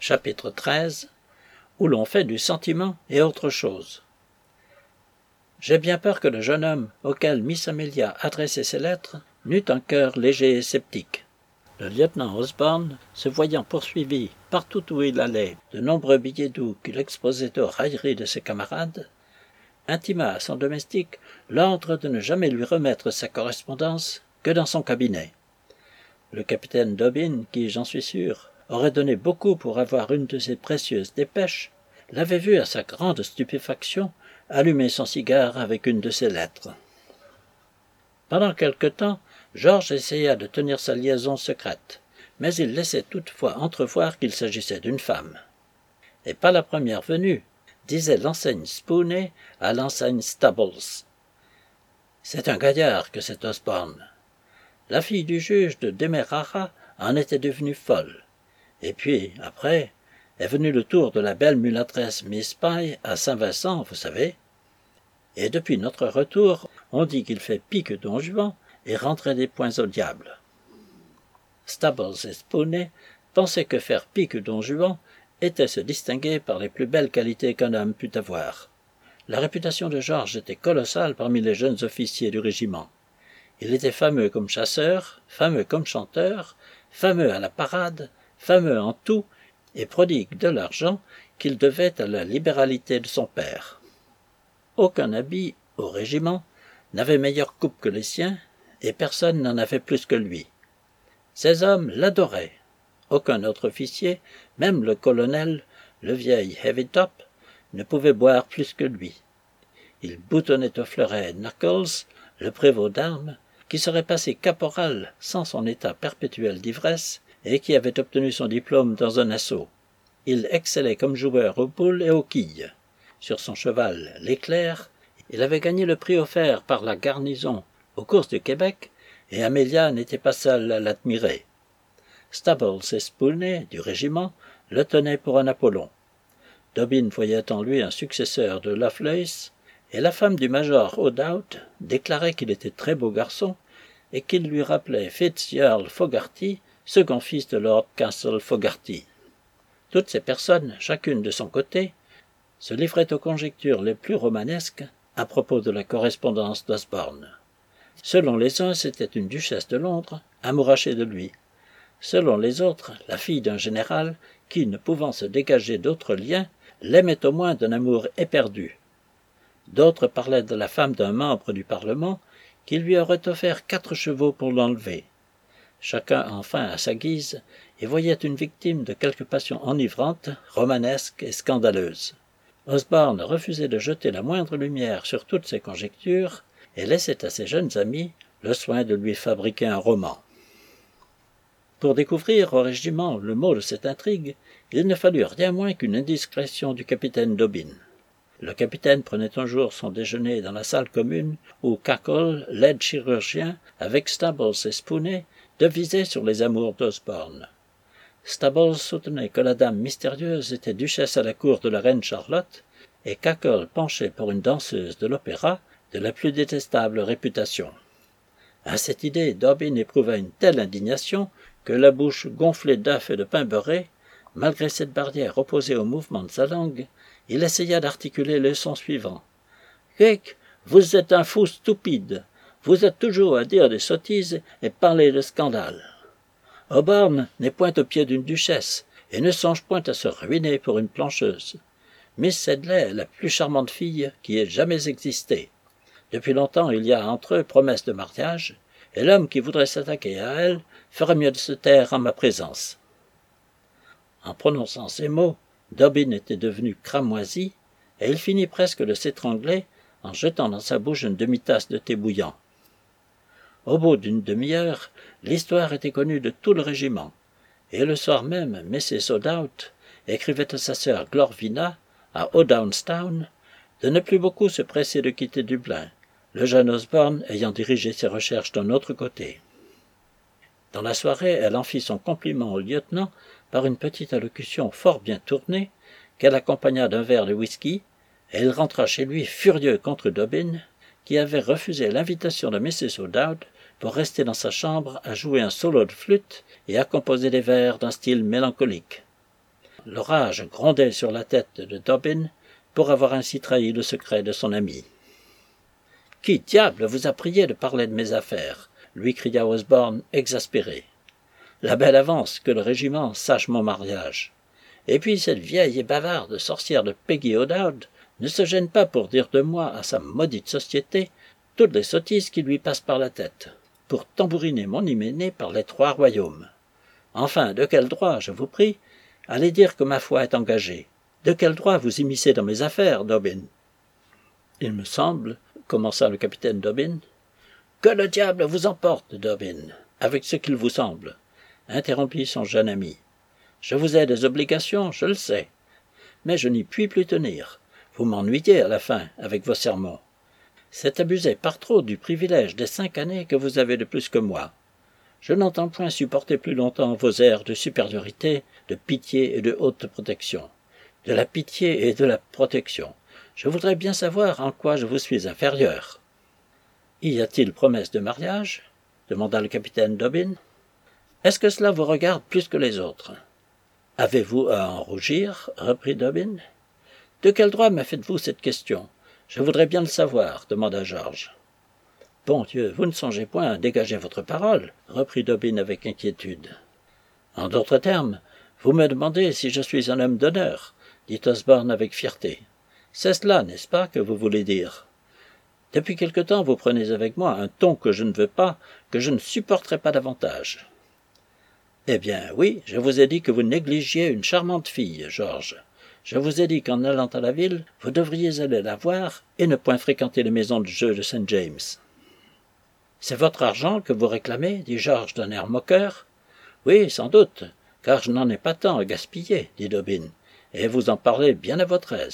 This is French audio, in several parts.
chapitre 13, où l'on fait du sentiment et autre chose. J'ai bien peur que le jeune homme auquel Miss Amelia adressait ses lettres n'eût un cœur léger et sceptique. Le lieutenant Osborne, se voyant poursuivi partout où il allait de nombreux billets doux qu'il exposait aux railleries de ses camarades, intima à son domestique l'ordre de ne jamais lui remettre sa correspondance que dans son cabinet. Le capitaine Dobbin, qui, j'en suis sûr, aurait donné beaucoup pour avoir une de ces précieuses dépêches, l'avait vu à sa grande stupéfaction allumer son cigare avec une de ces lettres. Pendant quelque temps, George essaya de tenir sa liaison secrète, mais il laissait toutefois entrevoir qu'il s'agissait d'une femme. « Et pas la première venue », disait l'enseigne Spooney à l'enseigne Stubbles. « C'est un gaillard que cet Osborne. La fille du juge de Demerara en était devenue folle. Et puis, après, est venu le tour de la belle mulâtresse Miss Pye à Saint-Vincent, vous savez. Et depuis notre retour, on dit qu'il fait pis que Don Juan et rentrait des poings au diable. » Stubbles et Spooney pensaient que faire pis que Don Juan était se distinguer par les plus belles qualités qu'un homme pût avoir. La réputation de George était colossale parmi les jeunes officiers du régiment. Il était fameux comme chasseur, fameux comme chanteur, fameux à la parade, fameux en tout, et prodigue de l'argent qu'il devait à la libéralité de son père. Aucun habit, au régiment, n'avait meilleure coupe que les siens, et personne n'en avait plus que lui. Ces hommes l'adoraient. Aucun autre officier, même le colonel, le vieil Heavytop, ne pouvait boire plus que lui. Il boutonnait au fleuret Knuckles, le prévôt d'armes, qui serait passé caporal sans son état perpétuel d'ivresse et qui avait obtenu son diplôme dans un assaut. Il excellait comme joueur aux poules et aux quilles. Sur son cheval, l'Éclair, il avait gagné le prix offert par la garnison aux courses du Québec, et Amelia n'était pas seule à l'admirer. Stubbles et Spooney, du régiment, le tenaient pour un Apollon. Dobbin voyait en lui un successeur de Lovelace, et la femme du major O'Dowd déclarait qu'il était très beau garçon et qu'il lui rappelait Fitz-Earl Fogarty, second fils de Lord Castle Fogarty. Toutes ces personnes, chacune de son côté, se livraient aux conjectures les plus romanesques à propos de la correspondance d'Osborne. Selon les uns, c'était une duchesse de Londres, amourachée de lui. Selon les autres, la fille d'un général qui, ne pouvant se dégager d'autres liens, l'aimait au moins d'un amour éperdu. D'autres parlaient de la femme d'un membre du Parlement qui lui aurait offert 4 chevaux pour l'enlever. Chacun, enfin, à sa guise, y voyait une victime de quelque passion enivrante, romanesque et scandaleuse. Osborne refusait de jeter la moindre lumière sur toutes ces conjectures et laissait à ses jeunes amis le soin de lui fabriquer un roman. Pour découvrir au régiment le mot de cette intrigue, il ne fallut rien moins qu'une indiscrétion du capitaine Dobbin. Le capitaine prenait un jour son déjeuner dans la salle commune où Cackle, l'aide chirurgien, avec Stubbles et Spooney, devisait sur les amours d'Osborne. Stubbles soutenait que la dame mystérieuse était duchesse à la cour de la reine Charlotte, et Cackle penchait pour une danseuse de l'opéra de la plus détestable réputation. À cette idée, Dobbin éprouva une telle indignation que, la bouche gonflée d'œufs et de pain beurré, malgré cette barrière opposée au mouvement de sa langue, il essaya d'articuler le son suivant. « Quick, vous êtes un fou stupide. Vous êtes toujours à dire des sottises et parler de scandales. Osborne n'est point au pied d'une duchesse et ne songe point à se ruiner pour une plancheuse. Miss Sedley est la plus charmante fille qui ait jamais existé. Depuis longtemps il y a entre eux promesse de mariage, et l'homme qui voudrait s'attaquer à elle ferait mieux de se taire en ma présence. » En prononçant ces mots, Dobbin était devenu cramoisi, et il finit presque de s'étrangler en jetant dans sa bouche une demi-tasse de thé bouillant. Au bout d'une demi-heure, l'histoire était connue de tout le régiment, et le soir même, Mrs. O'Dowd écrivait à sa sœur Glorvina, à Odownstown, de ne plus beaucoup se presser de quitter Dublin, le jeune Osborne ayant dirigé ses recherches d'un autre côté. Dans la soirée, elle en fit son compliment au lieutenant par une petite allocution fort bien tournée, qu'elle accompagna d'un verre de whisky, et il rentra chez lui furieux contre Dobbin, qui avait refusé l'invitation de Mrs. O'Dowd pour rester dans sa chambre à jouer un solo de flûte et à composer des vers d'un style mélancolique. L'orage grondait sur la tête de Dobbin pour avoir ainsi trahi le secret de son ami. « Qui diable vous a prié de parler de mes affaires ?» lui cria Osborne, exaspéré. « La belle avance que le régiment sache mon mariage. Et puis cette vieille et bavarde sorcière de Peggy O'Dowd ne se gêne pas pour dire de moi à sa maudite société toutes les sottises qui lui passent par la tête, pour tambouriner mon hyménée par les 3 royaumes. Enfin, de quel droit, je vous prie, allez dire que ma foi est engagée? De quel droit vous immiscez dans mes affaires, Dobbin ?»« Il me semble, commença le capitaine Dobbin. « Que le diable vous emporte, Dobbin, avec ce qu'il vous semble, interrompit son jeune ami. Je vous ai des obligations, je le sais, mais je n'y puis plus tenir. Vous m'ennuyez à la fin avec vos sermons. C'est abuser par trop du privilège des 5 années que vous avez de plus que moi. Je n'entends point supporter plus longtemps vos airs de supériorité, de pitié et de haute protection. De la pitié et de la protection. Je voudrais bien savoir en quoi je vous suis inférieur. »« Y a-t-il promesse de mariage ?» demanda le capitaine Dobbin. « Est-ce que cela vous regarde plus que les autres ?»« Avez-vous à en rougir ?» reprit Dobbin. « De quel droit me faites-vous cette question? Je voudrais bien le savoir, demanda George. « Bon Dieu, vous ne songez point à dégager votre parole, reprit Dobbin avec inquiétude. « En d'autres termes, vous me demandez si je suis un homme d'honneur, dit Osborne avec fierté. C'est cela, n'est-ce pas, que vous voulez dire? Depuis quelque temps, vous prenez avec moi un ton que je ne veux pas, que je ne supporterai pas davantage. » « Eh bien, oui, je vous ai dit que vous négligiez une charmante fille, George. Je vous ai dit qu'en allant à la ville, vous devriez aller la voir et ne point fréquenter les maisons de jeu de St. James. »« C'est votre argent que vous réclamez, dit George d'un air moqueur. »« Oui, sans doute, car je n'en ai pas tant à gaspiller, dit Dobbin, et vous en parlez bien à votre aise. »«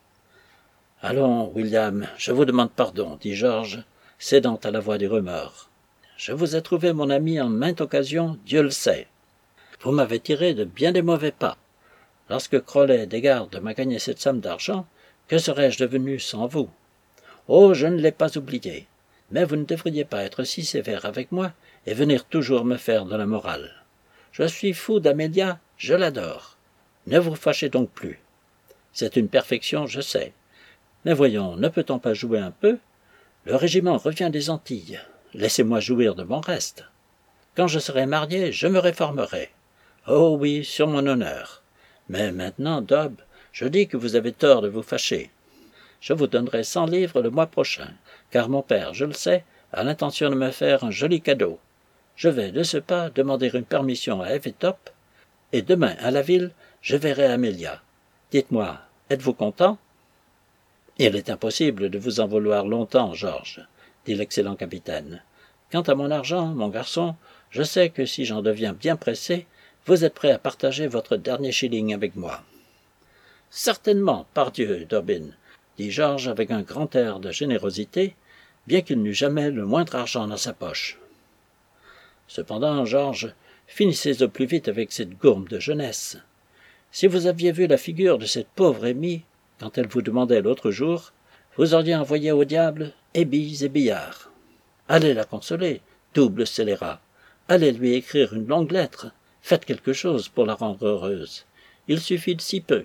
Allons, William, je vous demande pardon, dit George, cédant à la voix du remords. Je vous ai trouvé mon ami en mainte occasion, Dieu le sait. Vous m'avez tiré de bien des mauvais pas. Lorsque Crowley des Gardes m'a gagné cette somme d'argent, que serais-je devenu sans vous? Oh, je ne l'ai pas oublié. Mais vous ne devriez pas être si sévère avec moi et venir toujours me faire de la morale. Je suis fou d'Amélia, je l'adore. Ne vous fâchez donc plus. C'est une perfection, je sais. Mais voyons, ne peut-on pas jouer un peu? Le régiment revient des Antilles. Laissez-moi jouir de mon reste. Quand je serai marié, je me réformerai. Oh oui, sur mon honneur. Mais maintenant, Dob, je dis que vous avez tort de vous fâcher. Je vous donnerai 100 livres le mois prochain, car mon père, je le sais, a l'intention de me faire un joli cadeau. Je vais, de ce pas, demander une permission à Heavytop, et demain, à la ville, je verrai Amélia. Dites-moi, êtes-vous content? Il est impossible de vous en vouloir longtemps, George, dit l'excellent capitaine. Quant à mon argent, mon garçon, je sais que si j'en deviens bien pressé, vous êtes prêt à partager votre dernier shilling avec moi. Certainement, pardieu, Dobbin, dit George avec un grand air de générosité, bien qu'il n'eût jamais le moindre argent dans sa poche. Cependant, George, finissez au plus vite avec cette gourme de jeunesse. Si vous aviez vu la figure de cette pauvre Amy, quand elle vous demandait l'autre jour, vous auriez envoyé au diable ébis et billards. Allez la consoler, double scélérat. Allez lui écrire une longue lettre. Faites quelque chose pour la rendre heureuse. Il suffit de si peu.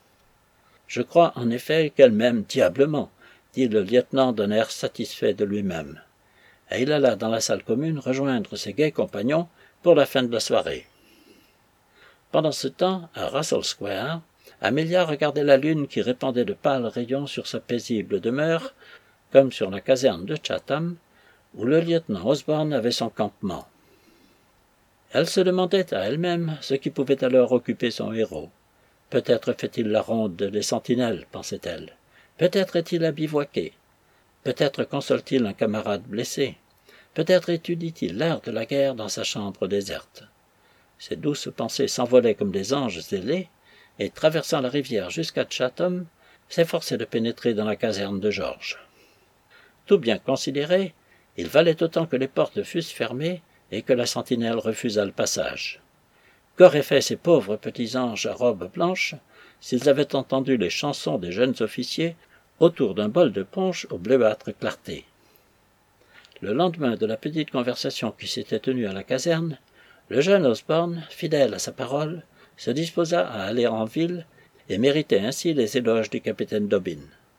Je crois en effet qu'elle m'aime diablement, dit le lieutenant d'un air satisfait de lui-même. Et il alla dans la salle commune rejoindre ses gais compagnons pour la fin de la soirée. Pendant ce temps, à Russell Square, Amelia regardait la lune qui répandait de pâles rayons sur sa paisible demeure, comme sur la caserne de Chatham, où le lieutenant Osborne avait son campement. Elle se demandait à elle-même ce qui pouvait alors occuper son héros. Peut-être fait-il la ronde des sentinelles, pensait-elle. Peut-être est-il à bivouaquer. Peut-être console-t-il un camarade blessé. Peut-être étudie-t-il l'art de la guerre dans sa chambre déserte. Ces douces pensées s'envolaient comme des anges ailés, et, traversant la rivière jusqu'à Chatham, s'efforçaient de pénétrer dans la caserne de George. Tout bien considéré, il valait autant que les portes fussent fermées et que la sentinelle refusât le passage. Qu'auraient fait ces pauvres petits anges à robes blanches s'ils avaient entendu les chansons des jeunes officiers autour d'un bol de punch aux bleuâtres clartés? Le lendemain de la petite conversation qui s'était tenue à la caserne, le jeune Osborne, fidèle à sa parole, se disposa à aller en ville et méritait ainsi les éloges du capitaine Dobbin.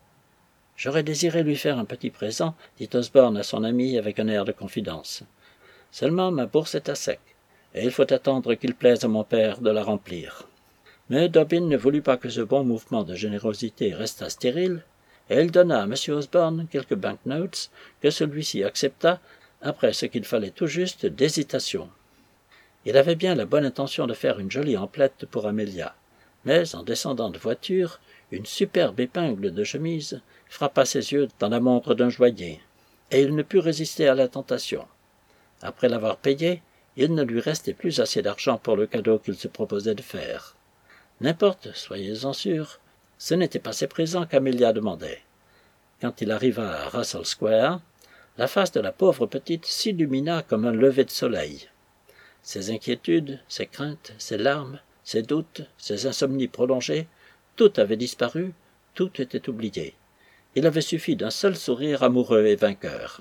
« J'aurais désiré lui faire un petit présent, dit Osborne à son ami avec un air de confidence. Seulement ma bourse est à sec, et il faut attendre qu'il plaise à mon père de la remplir. » Mais Dobbin ne voulut pas que ce bon mouvement de générosité restât stérile, et il donna à M. Osborne quelques banknotes que celui-ci accepta après ce qu'il fallait tout juste d'hésitation. Il avait bien la bonne intention de faire une jolie emplette pour Amelia, mais en descendant de voiture, une superbe épingle de chemise frappa ses yeux dans la montre d'un joaillier, et il ne put résister à la tentation. Après l'avoir payée, il ne lui restait plus assez d'argent pour le cadeau qu'il se proposait de faire. N'importe, soyez-en sûrs, ce n'était pas ces présents qu'Amelia demandait. Quand il arriva à Russell Square, la face de la pauvre petite s'illumina comme un lever de soleil. Ses inquiétudes, ses craintes, ses larmes, ses doutes, ses insomnies prolongées, tout avait disparu, tout était oublié. Il avait suffi d'un seul sourire amoureux et vainqueur.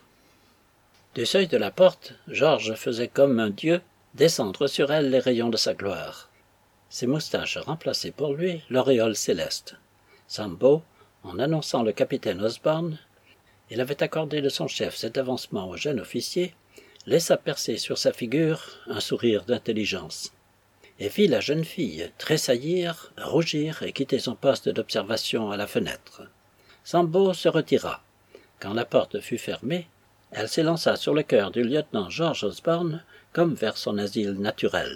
Du seuil de la porte, Georges faisait comme un dieu descendre sur elle les rayons de sa gloire. Ses moustaches remplaçaient pour lui l'auréole céleste. Sambo, en annonçant le capitaine Osborne, il avait accordé de son chef cet avancement au jeune officier, laissa percer sur sa figure un sourire d'intelligence, et vit la jeune fille tressaillir, rougir et quitter son poste d'observation à la fenêtre. Sambo se retira. Quand la porte fut fermée, elle s'élança sur le cœur du lieutenant George Osborne comme vers son asile naturel.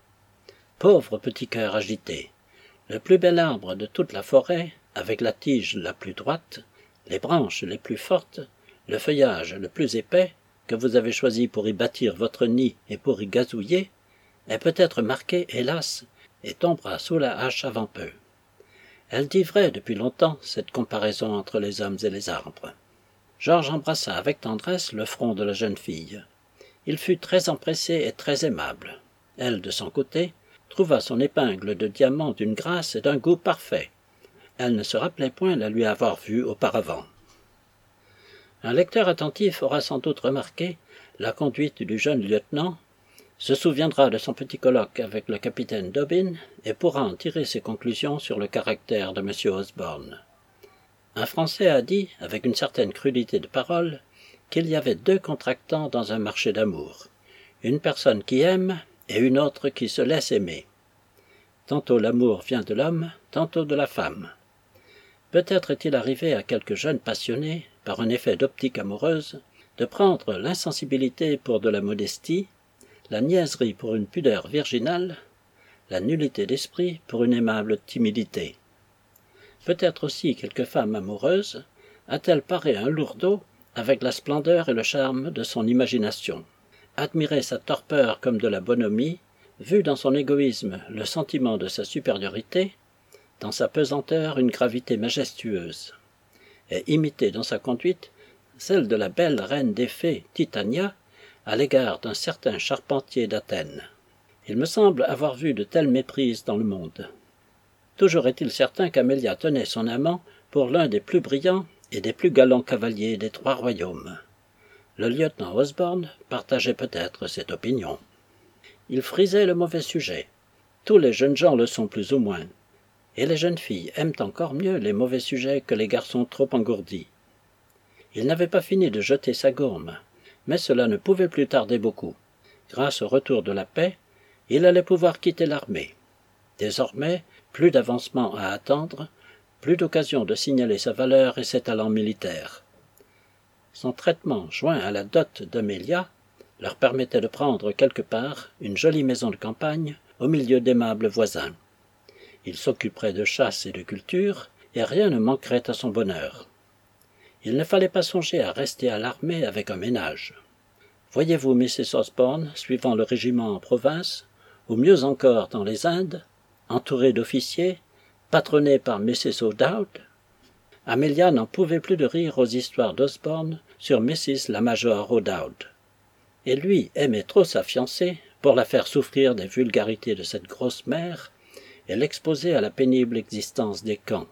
Pauvre petit cœur agité, le plus bel arbre de toute la forêt, avec la tige la plus droite, les branches les plus fortes, le feuillage le plus épais, que vous avez choisi pour y bâtir votre nid et pour y gazouiller, est peut-être marqué, hélas, et tombera sous la hache avant peu. Elle dit vrai depuis longtemps, cette comparaison entre les hommes et les arbres. Georges embrassa avec tendresse le front de la jeune fille. Il fut très empressé et très aimable. Elle, de son côté, trouva son épingle de diamant d'une grâce et d'un goût parfait. Elle ne se rappelait point la lui avoir vue auparavant. Un lecteur attentif aura sans doute remarqué la conduite du jeune lieutenant, se souviendra de son petit colloque avec le capitaine Dobbin et pourra en tirer ses conclusions sur le caractère de M. Osborne. Un Français a dit, avec une certaine crudité de parole, qu'il y avait deux contractants dans un marché d'amour, une personne qui aime et une autre qui se laisse aimer. Tantôt l'amour vient de l'homme, tantôt de la femme. Peut-être est-il arrivé à quelques jeunes passionnés, par un effet d'optique amoureuse, de prendre l'insensibilité pour de la modestie, la niaiserie pour une pudeur virginale, la nullité d'esprit pour une aimable timidité. Peut-être aussi quelques femmes amoureuses a-t-elle paré un lourdeau avec la splendeur et le charme de son imagination, admiré sa torpeur comme de la bonhomie, vu dans son égoïsme le sentiment de sa supériorité, dans sa pesanteur une gravité majestueuse, et imité dans sa conduite celle de la belle reine des fées Titania à l'égard d'un certain charpentier d'Athènes. Il me semble avoir vu de telles méprises dans le monde. Toujours est-il certain qu'Amelia tenait son amant pour l'un des plus brillants et des plus galants cavaliers des trois royaumes. Le lieutenant Osborne partageait peut-être cette opinion. Il frisait le mauvais sujet. Tous les jeunes gens le sont plus ou moins. Et les jeunes filles aiment encore mieux les mauvais sujets que les garçons trop engourdis. Il n'avait pas fini de jeter sa gourme, mais cela ne pouvait plus tarder beaucoup. Grâce au retour de la paix, il allait pouvoir quitter l'armée. Désormais, plus d'avancement à attendre, plus d'occasion de signaler sa valeur et ses talents militaires. Son traitement, joint à la dot d'Amelia, leur permettait de prendre quelque part une jolie maison de campagne au milieu d'aimables voisins. Il s'occuperait de chasse et de culture, et rien ne manquerait à son bonheur. Il ne fallait pas songer à rester à l'armée avec un ménage. Voyez-vous Mrs. Osborne suivant le régiment en province, ou mieux encore dans les Indes, entourée d'officiers, patronnée par Mrs. O'Dowd? Amelia n'en pouvait plus de rire aux histoires d'Osborne sur Mrs. la Major O'Dowd. Et lui aimait trop sa fiancée pour la faire souffrir des vulgarités de cette grosse mère et l'exposer à la pénible existence des camps.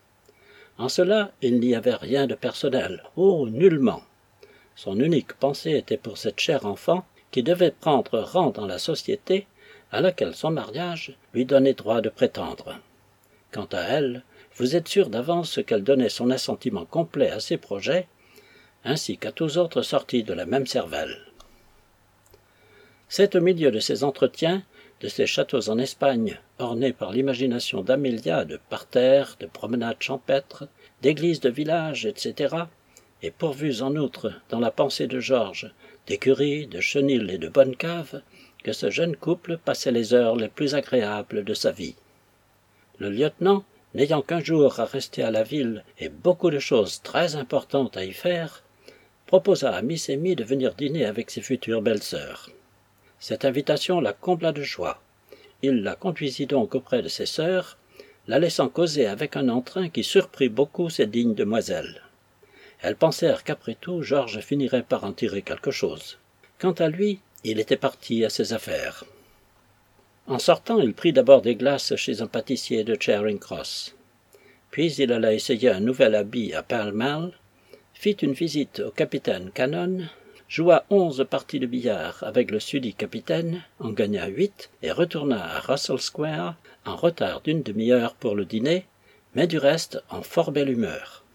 En cela, il n'y avait rien de personnel. Oh, nullement. Son unique pensée était pour cette chère enfant qui devait prendre rang dans la société à laquelle son mariage lui donnait droit de prétendre. Quant à elle, vous êtes sûr d'avance qu'elle donnait son assentiment complet à ses projets, ainsi qu'à tous autres sortis de la même cervelle. C'est au milieu de ces entretiens, de ces châteaux en Espagne, ornés par l'imagination d'Amélia de parterres, de promenades champêtres, d'églises de village, etc., et pourvus en outre, dans la pensée de Georges, d'écuries, de chenils et de bonnes caves, que ce jeune couple passait les heures les plus agréables de sa vie. Le lieutenant, n'ayant qu'un jour à rester à la ville et beaucoup de choses très importantes à y faire, proposa à Miss Amy de venir dîner avec ses futures belles-sœurs. Cette invitation la combla de joie. Il la conduisit donc auprès de ses sœurs, la laissant causer avec un entrain qui surprit beaucoup ces dignes demoiselles. Elles pensèrent qu'après tout, Georges finirait par en tirer quelque chose. Quant à lui, il était parti à ses affaires. En sortant, il prit d'abord des glaces chez un pâtissier de Charing Cross. Puis il alla essayer un nouvel habit à Pall Mall, fit une visite au capitaine Cannon, joua 11 parties de billard avec le susdit capitaine, en gagna 8 et retourna à Russell Square en retard d'une demi-heure pour le dîner, mais du reste en fort belle humeur.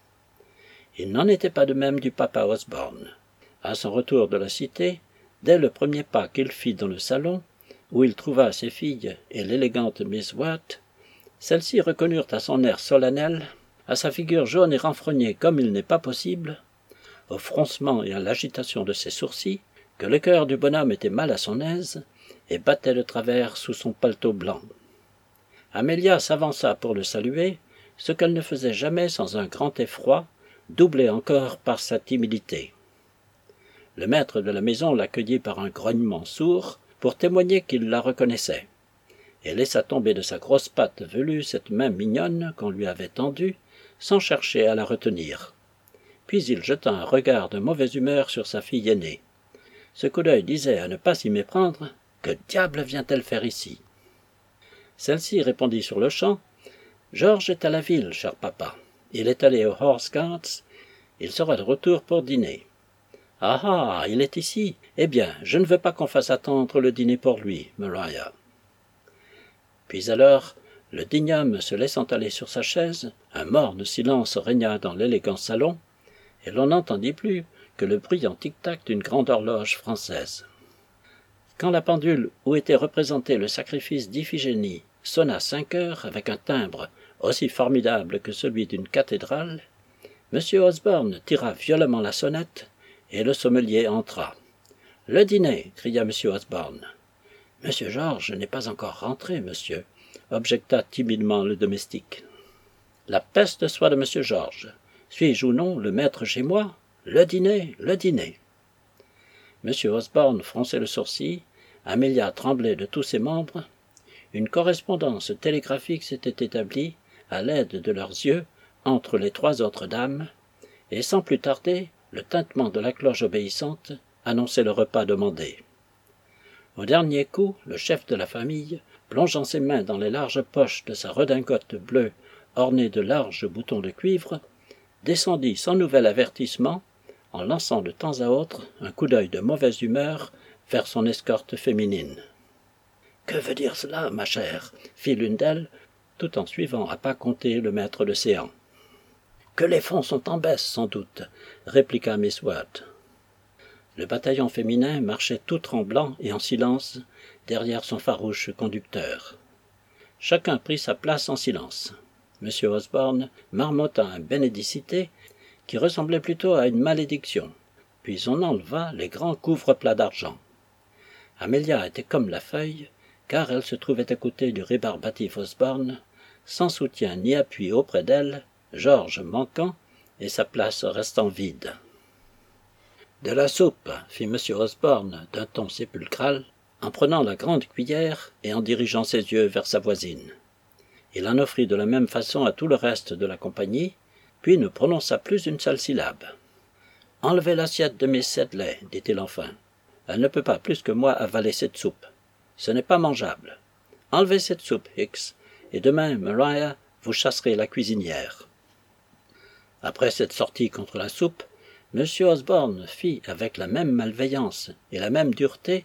Il n'en était pas de même du papa Osborne. À son retour de la cité, dès le premier pas qu'il fit dans le salon, où il trouva ses filles et l'élégante Miss Watt, celles-ci reconnurent à son air solennel, à sa figure jaune et renfrognée comme il n'est pas possible, au froncement et à l'agitation de ses sourcils, que le cœur du bonhomme était mal à son aise et battait de travers sous son paletot blanc. Amélia s'avança pour le saluer, ce qu'elle ne faisait jamais sans un grand effroi, doublé encore par sa timidité. Le maître de la maison l'accueillit par un grognement sourd, pour témoigner qu'il la reconnaissait, et laissa tomber de sa grosse patte velue cette main mignonne qu'on lui avait tendue, sans chercher à la retenir. Puis il jeta un regard de mauvaise humeur sur sa fille aînée. Ce coup d'œil disait à ne pas s'y méprendre. « Que diable vient-elle faire ici ?» Celle-ci répondit sur-le-champ. « Georges est à la ville, cher papa. Il est allé aux Horse Guards. Il sera de retour pour dîner. » « Ah ah, il est ici. Eh bien, je ne veux pas qu'on fasse attendre le dîner pour lui, Maria. » Puis alors, le digne homme se laissant aller sur sa chaise, un morne silence régna dans l'élégant salon, et l'on n'entendit plus que le bruyant tic-tac d'une grande horloge française. Quand la pendule où était représenté le sacrifice d'Iphigénie sonna 5 heures avec un timbre aussi formidable que celui d'une cathédrale, M. Osborne tira violemment la sonnette, et le sommelier entra. « Le dîner » cria M. Osborne. « Monsieur Georges n'est pas encore rentré, monsieur » objecta timidement le domestique. « La peste soit de M. Georges. Suis-je ou non le maître chez moi? Le dîner, le dîner » M. Osborne fronçait le sourcil, Amélia tremblait de tous ses membres. Une correspondance télégraphique s'était établie, à l'aide de leurs yeux, entre les 3 autres dames, et sans plus tarder, le tintement de la cloche obéissante annonçait le repas demandé. Au dernier coup, le chef de la famille, plongeant ses mains dans les larges poches de sa redingote bleue ornée de larges boutons de cuivre, descendit sans nouvel avertissement, en lançant de temps à autre un coup d'œil de mauvaise humeur vers son escorte féminine. « Que veut dire cela, ma chère ?» fit l'une d'elles, tout en suivant à pas compter le maître de séance. « Que les fonds sont en baisse, sans doute, » répliqua Miss Watt. Le bataillon féminin marchait tout tremblant et en silence derrière son farouche conducteur. Chacun prit sa place en silence. M. Osborne marmotta un bénédicité qui ressemblait plutôt à une malédiction, puis on enleva les grands couvre-plats d'argent. Amélia était comme la feuille, car elle se trouvait à côté du rébarbatif Osborne, sans soutien ni appui auprès d'elle, Georges manquant et sa place restant vide. « De la soupe » fit M. Osborne d'un ton sépulcral, en prenant la grande cuillère et en dirigeant ses yeux vers sa voisine. Il en offrit de la même façon à tout le reste de la compagnie, puis ne prononça plus une seule syllabe. « Enlevez l'assiette de Miss Sedley, dit-il enfin. Elle ne peut pas plus que moi avaler cette soupe. Ce n'est pas mangeable. Enlevez cette soupe, Hicks, et demain, Maria, vous chasserez la cuisinière. » Après cette sortie contre la soupe, M. Osborne fit avec la même malveillance et la même dureté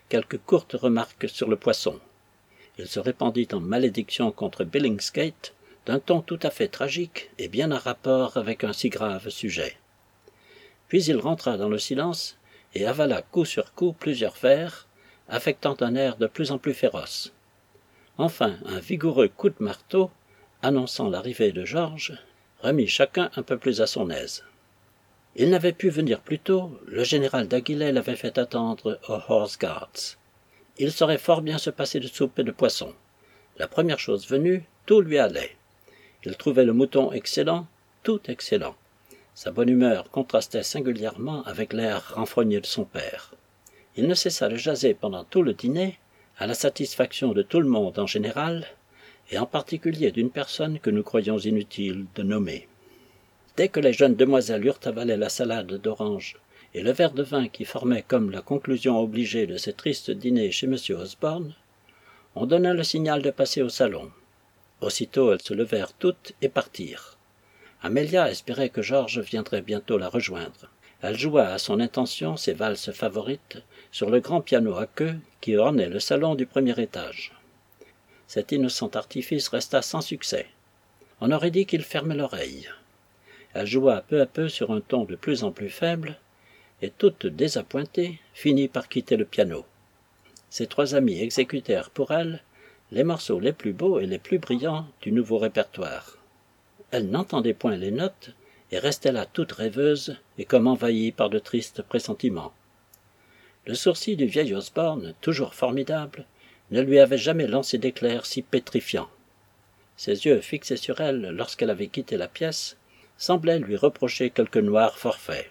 quelques courtes remarques sur le poisson. Il se répandit en malédictions contre Billingsgate, d'un ton tout à fait tragique et bien en rapport avec un si grave sujet. Puis il rentra dans le silence et avala coup sur coup plusieurs verres, affectant un air de plus en plus féroce. Enfin, un vigoureux coup de marteau, annonçant l'arrivée de Georges, remit chacun un peu plus à son aise. Il n'avait pu venir plus tôt, le général d'Aguillet l'avait fait attendre aux Horse Guards. Il saurait fort bien se passer de soupe et de poisson. La première chose venue, tout lui allait. Il trouvait le mouton excellent, tout excellent. Sa bonne humeur contrastait singulièrement avec l'air renfrogné de son père. Il ne cessa de jaser pendant tout le dîner, à la satisfaction de tout le monde en général, et en particulier d'une personne que nous croyons inutile de nommer. Dès que les jeunes demoiselles eurent avalé la salade d'orange et le verre de vin qui formait comme la conclusion obligée de ce triste dîner chez M. Osborne, on donna le signal de passer au salon. Aussitôt elles se levèrent toutes et partirent. Amelia espérait que Georges viendrait bientôt la rejoindre. Elle joua à son intention ses valses favorites sur le grand piano à queue qui ornait le salon du premier étage. Cet innocent artifice resta sans succès. On aurait dit qu'il fermait l'oreille. Elle joua peu à peu sur un ton de plus en plus faible, et toute désappointée, finit par quitter le piano. Ses trois amis exécutèrent pour elle les morceaux les plus beaux et les plus brillants du nouveau répertoire. Elle n'entendait point les notes, et restait là toute rêveuse et comme envahie par de tristes pressentiments. Le sourcil du vieil Osborne, toujours formidable, ne lui avait jamais lancé d'éclair si pétrifiant. Ses yeux fixés sur elle lorsqu'elle avait quitté la pièce semblaient lui reprocher quelque noir forfait.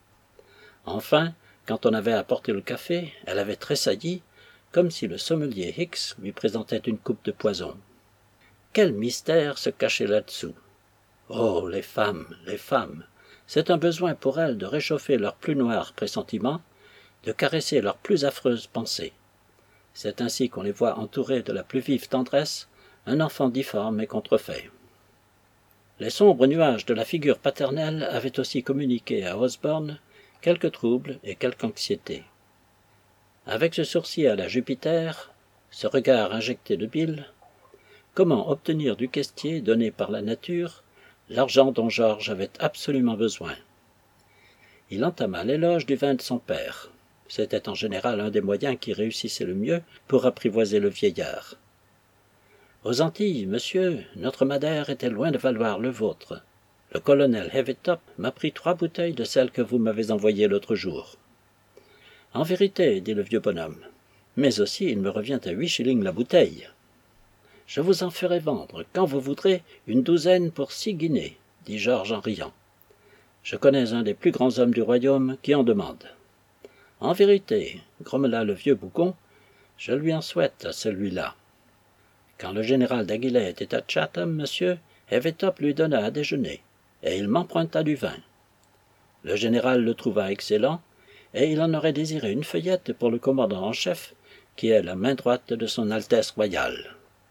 Enfin, quand on avait apporté le café, elle avait tressailli, comme si le sommelier Hicks lui présentait une coupe de poison. Quel mystère se cachait là-dessous? Oh, les femmes, c'est un besoin pour elles de réchauffer leurs plus noirs pressentiments, de caresser leurs plus affreuses pensées. C'est ainsi qu'on les voit entourées de la plus vive tendresse, un enfant difforme et contrefait. Les sombres nuages de la figure paternelle avaient aussi communiqué à Osborne quelques troubles et quelque anxiété. Avec ce sourcil à la Jupiter, ce regard injecté de bile, comment obtenir du questier donné par la nature l'argent dont Georges avait absolument besoin? Il entama l'éloge du vin de son père. C'était en général un des moyens qui réussissait le mieux pour apprivoiser le vieillard. Aux Antilles, monsieur, notre madère était loin de valoir le vôtre. Le colonel Heavytop m'a pris 3 bouteilles de celles que vous m'avez envoyées l'autre jour. En vérité, dit le vieux bonhomme, mais aussi il me revient à 8 shillings la bouteille. Je vous en ferai vendre, quand vous voudrez, 12 pour 6 guinées, dit Georges en riant. Je connais un des plus grands hommes du royaume qui en demande. En vérité, grommela le vieux bougon, je lui en souhaite à celui-là. Quand le général d'Aguillet était à Chatham, monsieur, Heavytop lui donna à déjeuner, et il m'emprunta du vin. Le général le trouva excellent, et il en aurait désiré une feuillette pour le commandant en chef, qui est la main droite de son Altesse royale.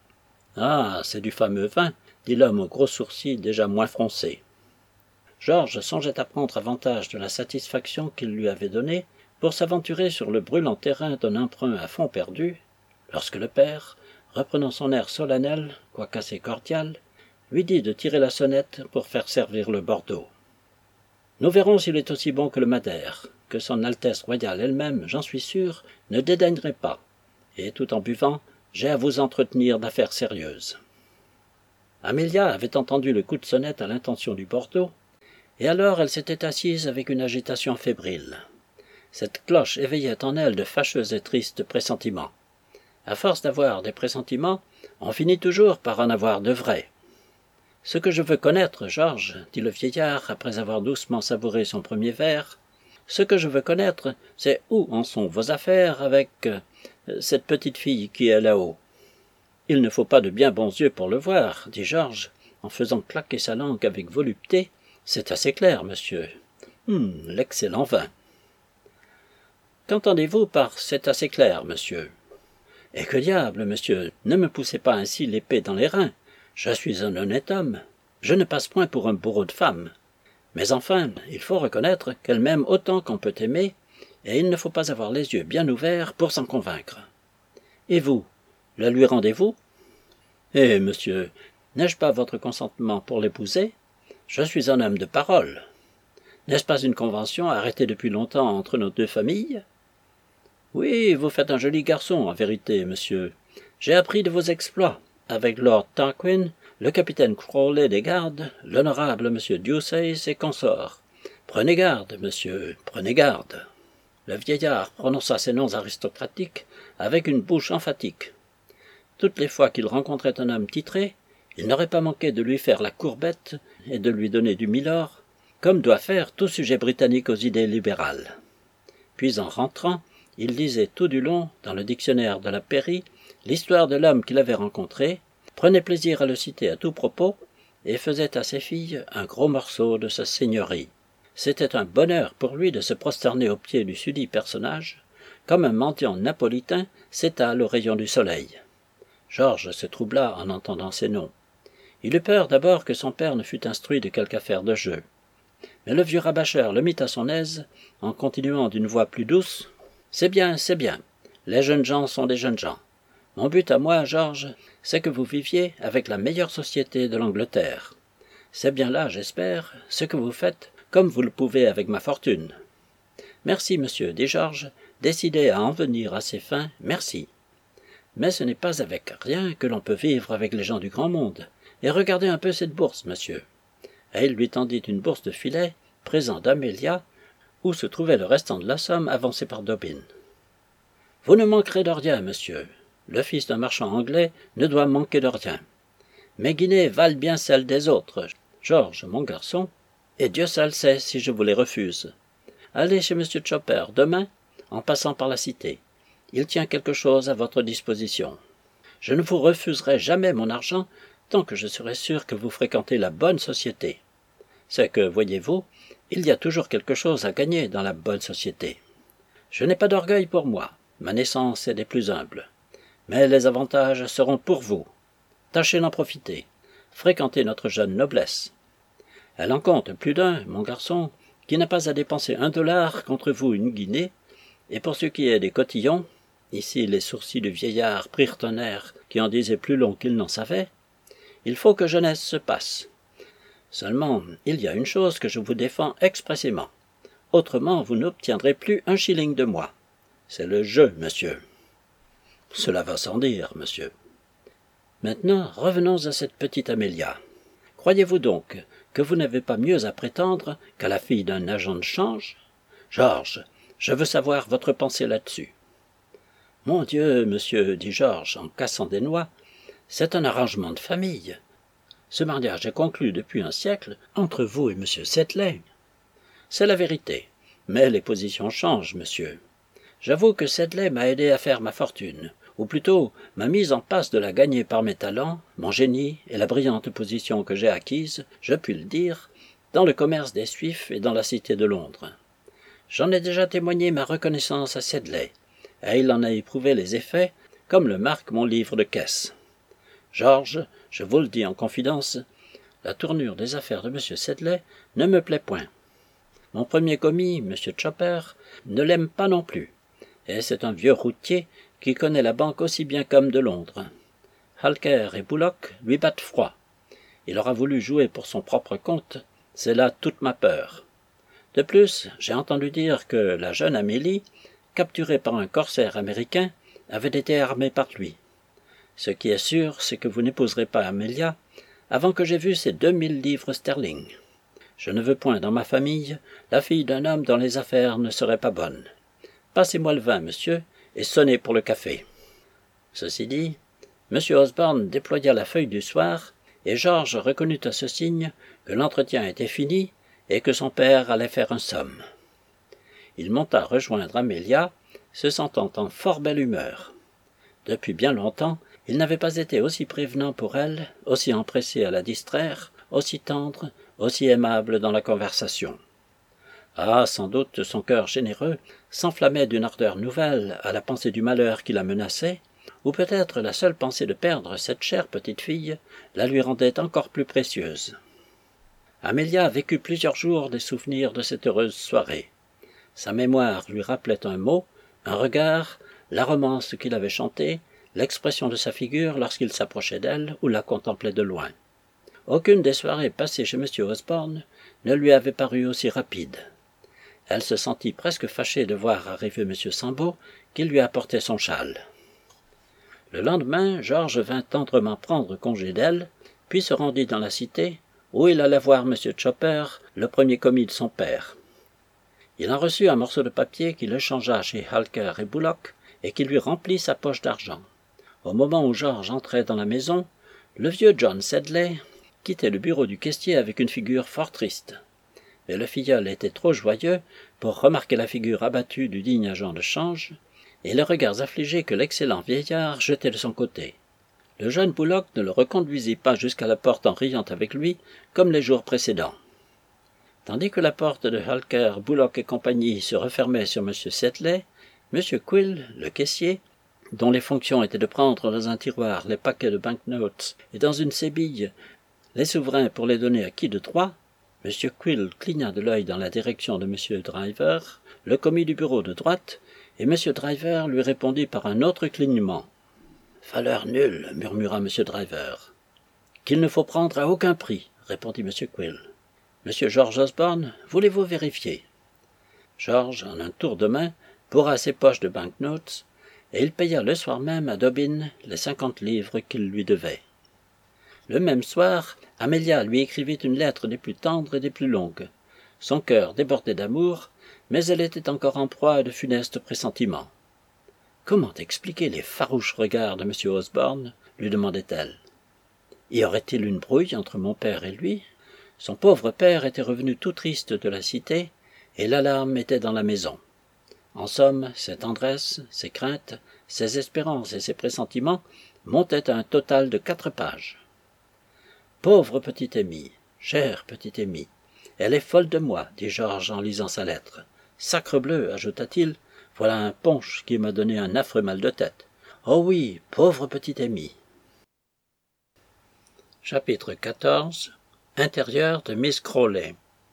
Ah, c'est du fameux vin, dit l'homme aux gros sourcils déjà moins froncés. Georges songeait à prendre avantage de la satisfaction qu'il lui avait donnée pour s'aventurer sur le brûlant terrain d'un emprunt à fond perdu, lorsque le père, reprenant son air solennel, quoique assez cordial, lui dit de tirer la sonnette pour faire servir le Bordeaux. Nous verrons s'il est aussi bon que le Madère, que son Altesse royale elle-même, j'en suis sûr, ne dédaignerait pas, et tout en buvant, j'ai à vous entretenir d'affaires sérieuses. Amélia avait entendu le coup de sonnette à l'intention du Bordeaux, et alors elle s'était assise avec une agitation fébrile. Cette cloche éveillait en elle de fâcheux et tristes pressentiments. À force d'avoir des pressentiments, on finit toujours par en avoir de vrais. « Ce que je veux connaître, Georges, dit le vieillard, après avoir doucement savouré son premier verre, ce que je veux connaître, c'est où en sont vos affaires avec cette petite fille qui est là-haut. » « Il ne faut pas de bien bons yeux pour le voir, dit Georges, en faisant claquer sa langue avec volupté. C'est assez clair, monsieur. L'excellent vin. Qu'entendez-vous par « c'est assez clair, monsieur » ? Et que diable, monsieur, ne me poussez pas ainsi l'épée dans les reins. Je suis un honnête homme. Je ne passe point pour un bourreau de femme. Mais enfin, il faut reconnaître qu'elle m'aime autant qu'on peut aimer, et il ne faut pas avoir les yeux bien ouverts pour s'en convaincre. Et vous, le lui rendez-vous? Eh, monsieur, n'ai-je pas votre consentement pour l'épouser? Je suis un homme de parole. N'est-ce pas une convention arrêtée depuis longtemps entre nos deux familles? Oui, vous faites un joli garçon, en vérité, monsieur. J'ai appris de vos exploits, avec Lord Tarquin, le capitaine Crawley des gardes, l'honorable monsieur Deuceace et consorts. Prenez garde, monsieur, prenez garde. Le vieillard prononça ces noms aristocratiques avec une bouche emphatique. Toutes les fois qu'il rencontrait un homme titré, il n'aurait pas manqué de lui faire la courbette et de lui donner du milord, comme doit faire tout sujet britannique aux idées libérales. Puis en rentrant, il lisait tout du long, dans le dictionnaire de la pairie, l'histoire de l'homme qu'il avait rencontré, prenait plaisir à le citer à tout propos, et faisait à ses filles un gros morceau de sa seigneurie. C'était un bonheur pour lui de se prosterner aux pieds du susdit personnage, comme un mendiant napolitain s'étale aux rayons du soleil. Georges se troubla en entendant ces noms. Il eut peur d'abord que son père ne fût instruit de quelque affaire de jeu. Mais le vieux rabâcheur le mit à son aise, en continuant d'une voix plus douce. « C'est bien, les jeunes gens sont des jeunes gens. Mon but à moi, Georges, c'est que vous viviez avec la meilleure société de l'Angleterre. C'est bien là, j'espère, ce que vous faites, comme vous le pouvez avec ma fortune. »« Merci, monsieur, dit Georges, décidé à en venir à ses fins, merci. Mais ce n'est pas avec rien que l'on peut vivre avec les gens du grand monde. Et regardez un peu cette bourse, monsieur. » Et il lui tendit une bourse de filet, présent d'Amélia, où se trouvait le restant de la somme avancée par Dobbin. « Vous ne manquerez de rien, monsieur. Le fils d'un marchand anglais ne doit manquer de rien. Mes guinées valent bien celles des autres, Georges, mon garçon, et Dieu seul sait si je vous les refuse. Allez chez monsieur Chopper demain, en passant par la cité. Il tient quelque chose à votre disposition. Je ne vous refuserai jamais mon argent tant que je serai sûr que vous fréquentez la bonne société. C'est que, voyez-vous, il y a toujours quelque chose à gagner dans la bonne société. Je n'ai pas d'orgueil pour moi, ma naissance est des plus humbles. Mais les avantages seront pour vous. Tâchez d'en profiter. Fréquentez notre jeune noblesse. Elle en compte plus d'un, mon garçon, qui n'a pas à dépenser $1 contre vous une guinée, et pour ce qui est des cotillons, ici les sourcils du vieillard prirent un air qui en disait plus long qu'il n'en savait, il faut que jeunesse se passe. Seulement, il y a une chose que je vous défends expressément. Autrement, vous n'obtiendrez plus un shilling de moi. C'est le jeu, monsieur. Cela va sans dire, monsieur. Maintenant, revenons à cette petite Amélia. Croyez-vous donc que vous n'avez pas mieux à prétendre qu'à la fille d'un agent de change? Georges, je veux savoir votre pensée là-dessus. Mon Dieu, monsieur, dit Georges en cassant des noix, c'est un arrangement de famille. Ce mariage est conclu depuis un siècle entre vous et M. Sedley. C'est la vérité, mais les positions changent, monsieur. J'avoue que Sedley m'a aidé à faire ma fortune, ou plutôt m'a mise en passe de la gagner par mes talents, mon génie et la brillante position que j'ai acquise, je puis le dire, dans le commerce des Suifs et dans la cité de Londres. J'en ai déjà témoigné ma reconnaissance à Sedley, et il en a éprouvé les effets, comme le marque mon livre de caisse. Georges, je vous le dis en confidence, la tournure des affaires de M. Sedley ne me plaît point. Mon premier commis, M. Chopper, ne l'aime pas non plus, et c'est un vieux routier qui connaît la banque aussi bien qu'homme de Londres. Halker et Bullock lui battent froid. Il aura voulu jouer pour son propre compte, c'est là toute ma peur. De plus, j'ai entendu dire que la jeune Amélie, capturée par un corsaire américain, avait été armée par lui. Ce qui est sûr, c'est que vous n'épouserez pas Amélia avant que j'aie vu ces 2000 livres sterling. Je ne veux point dans ma famille la fille d'un homme dont les affaires ne seraient pas bonnes. Passez-moi le vin, monsieur, et sonnez pour le café. Ceci dit, M. Osborne déploya la feuille du soir, et Georges reconnut à ce signe que l'entretien était fini et que son père allait faire un somme. Il monta rejoindre Amélia, se sentant en fort belle humeur. Depuis bien longtemps, il n'avait pas été aussi prévenant pour elle, aussi empressé à la distraire, aussi tendre, aussi aimable dans la conversation. Ah, sans doute son cœur généreux s'enflammait d'une ardeur nouvelle à la pensée du malheur qui la menaçait, ou peut-être la seule pensée de perdre cette chère petite fille la lui rendait encore plus précieuse. Amélia vécut plusieurs jours des souvenirs de cette heureuse soirée. Sa mémoire lui rappelait un mot, un regard, la romance qu'il avait chantée, l'expression de sa figure lorsqu'il s'approchait d'elle ou la contemplait de loin. Aucune des soirées passées chez M. Osborne ne lui avait paru aussi rapide. Elle se sentit presque fâchée de voir arriver M. Sambo, qui lui apportait son châle. Le lendemain, Georges vint tendrement prendre congé d'elle, puis se rendit dans la cité, où il alla voir M. Chopper, le premier commis de son père. Il en reçut un morceau de papier qu'il échangea chez Halker et Bullock, et qui lui remplit sa poche d'argent. Au moment où Georges entrait dans la maison, le vieux John Sedley quittait le bureau du caissier avec une figure fort triste. Mais le filleul était trop joyeux pour remarquer la figure abattue du digne agent de change et les regards affligés que l'excellent vieillard jetait de son côté. Le jeune Bullock ne le reconduisit pas jusqu'à la porte en riant avec lui, comme les jours précédents. Tandis que la porte de Halker, Bullock et compagnie se refermait sur M. Sedley, M. Quill, le caissier, dont les fonctions étaient de prendre dans un tiroir les paquets de banknotes et dans une sébille les souverains pour les donner à qui de droit, M. Quill cligna de l'œil dans la direction de M. Driver, le commis du bureau de droite, et M. Driver lui répondit par un autre clignement. « Valeur nulle, murmura M. Driver. « Qu'il ne faut prendre à aucun prix, répondit M. Quill. « Monsieur George Osborne, voulez-vous vérifier ?» George, en un tour de main, bourra ses poches de banknotes, et il paya le soir même à Dobbin les 50 livres qu'il lui devait. Le même soir, Amelia lui écrivit une lettre des plus tendres et des plus longues. Son cœur débordait d'amour, mais elle était encore en proie à de funestes pressentiments. « Comment expliquer les farouches regards de M. Osborne ?» lui demandait-elle. « Y aurait-il une brouille entre mon père et lui ?» Son pauvre père était revenu tout triste de la cité, et l'alarme était dans la maison. En somme, ses tendresses, ses craintes, ses espérances et ses pressentiments montaient à un total de 4 pages. « Pauvre petite Amy, chère petite Amy, elle est folle de moi, dit Georges en lisant sa lettre. Sacrebleu, ajouta-t-il, voilà un punch qui m'a donné un affreux mal de tête. Oh oui, pauvre petite Amy. » Chapitre 14. Intérieur de Miss Crawley.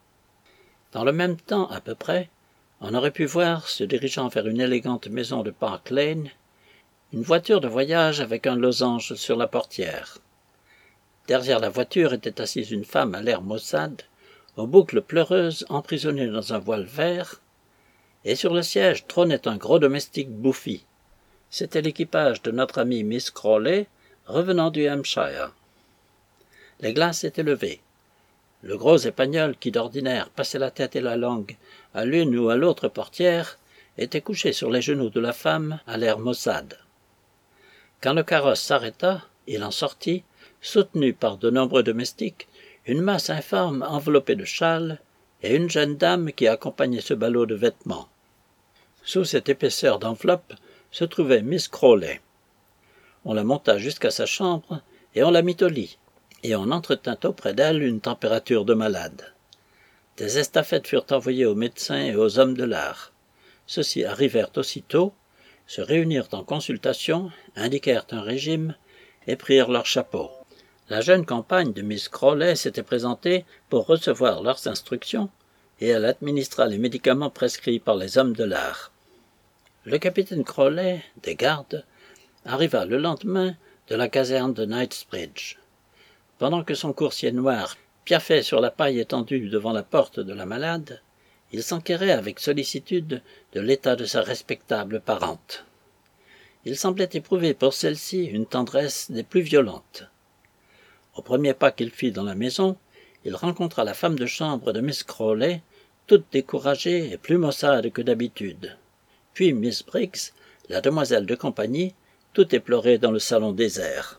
Dans le même temps à peu près, on aurait pu voir, se dirigeant vers une élégante maison de Park Lane, une voiture de voyage avec un losange sur la portière. Derrière la voiture était assise une femme à l'air maussade, aux boucles pleureuses emprisonnées dans un voile vert, et sur le siège trônait un gros domestique bouffi. C'était l'équipage de notre amie Miss Crawley, revenant du Hampshire. Les glaces étaient levées. Le gros Espagnol, qui d'ordinaire passait la tête et la langue à l'une ou à l'autre portière, était couché sur les genoux de la femme à l'air maussade. Quand le carrosse s'arrêta, il en sortit, soutenu par de nombreux domestiques, une masse informe enveloppée de châles, et une jeune dame qui accompagnait ce ballot de vêtements. Sous cette épaisseur d'enveloppe se trouvait Miss Crawley. On la monta jusqu'à sa chambre, et on la mit au lit, et on entretint auprès d'elle une température de malade. Des estafettes furent envoyées aux médecins et aux hommes de l'art. Ceux-ci arrivèrent aussitôt, se réunirent en consultation, indiquèrent un régime, et prirent leurs chapeaux. La jeune compagne de Miss Crawley s'était présentée pour recevoir leurs instructions, et elle administra les médicaments prescrits par les hommes de l'art. Le capitaine Crawley, des gardes, arriva le lendemain de la caserne de Knightsbridge. Pendant que son coursier noir piaffait sur la paille étendue devant la porte de la malade, il s'enquérait avec sollicitude de l'état de sa respectable parente. Il semblait éprouver pour celle-ci une tendresse des plus violentes. Au premier pas qu'il fit dans la maison, il rencontra la femme de chambre de Miss Crawley, toute découragée et plus maussade que d'habitude. Puis Miss Briggs, la demoiselle de compagnie, tout éplorée dans le salon désert.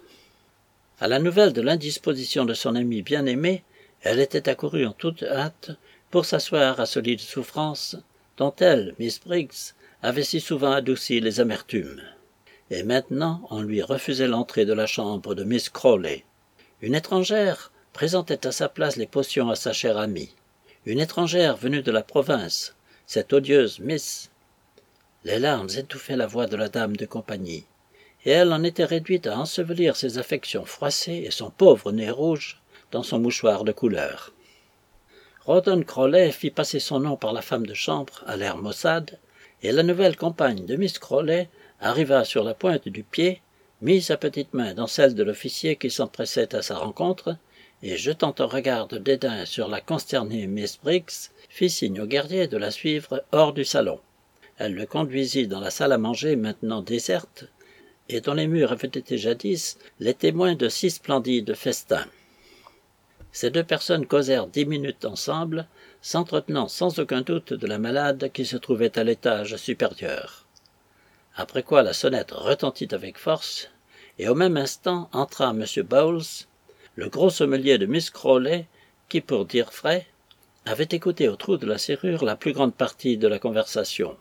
À la nouvelle de l'indisposition de son amie bien-aimée, elle était accourue en toute hâte pour s'asseoir à ce lit de souffrance dont elle, Miss Briggs, avait si souvent adouci les amertumes. Et maintenant on lui refusait l'entrée de la chambre de Miss Crawley. Une étrangère présentait à sa place les potions à sa chère amie. Une étrangère venue de la province, cette odieuse Miss. Les larmes étouffaient la voix de la dame de compagnie, et elle en était réduite à ensevelir ses affections froissées et son pauvre nez rouge dans son mouchoir de couleur. Rawdon Crawley fit passer son nom par la femme de chambre à l'air maussade, et la nouvelle compagne de Miss Crawley arriva sur la pointe du pied, mit sa petite main dans celle de l'officier qui s'empressait à sa rencontre, et jetant un regard de dédain sur la consternée Miss Briggs, fit signe au guerrier de la suivre hors du salon. Elle le conduisit dans la salle à manger maintenant déserte, et dont les murs avaient été jadis les témoins de 6 splendides festins. Ces 2 personnes causèrent 10 minutes ensemble, s'entretenant sans aucun doute de la malade qui se trouvait à l'étage supérieur. Après quoi la sonnette retentit avec force, et au même instant entra M. Bowles, le gros sommelier de Miss Crawley, qui, pour dire vrai, avait écouté au trou de la serrure la plus grande partie de la conversation.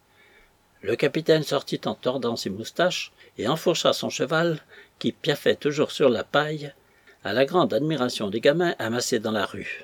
Le capitaine sortit en tordant ses moustaches et enfourcha son cheval, qui piaffait toujours sur la paille, à la grande admiration des gamins amassés dans la rue.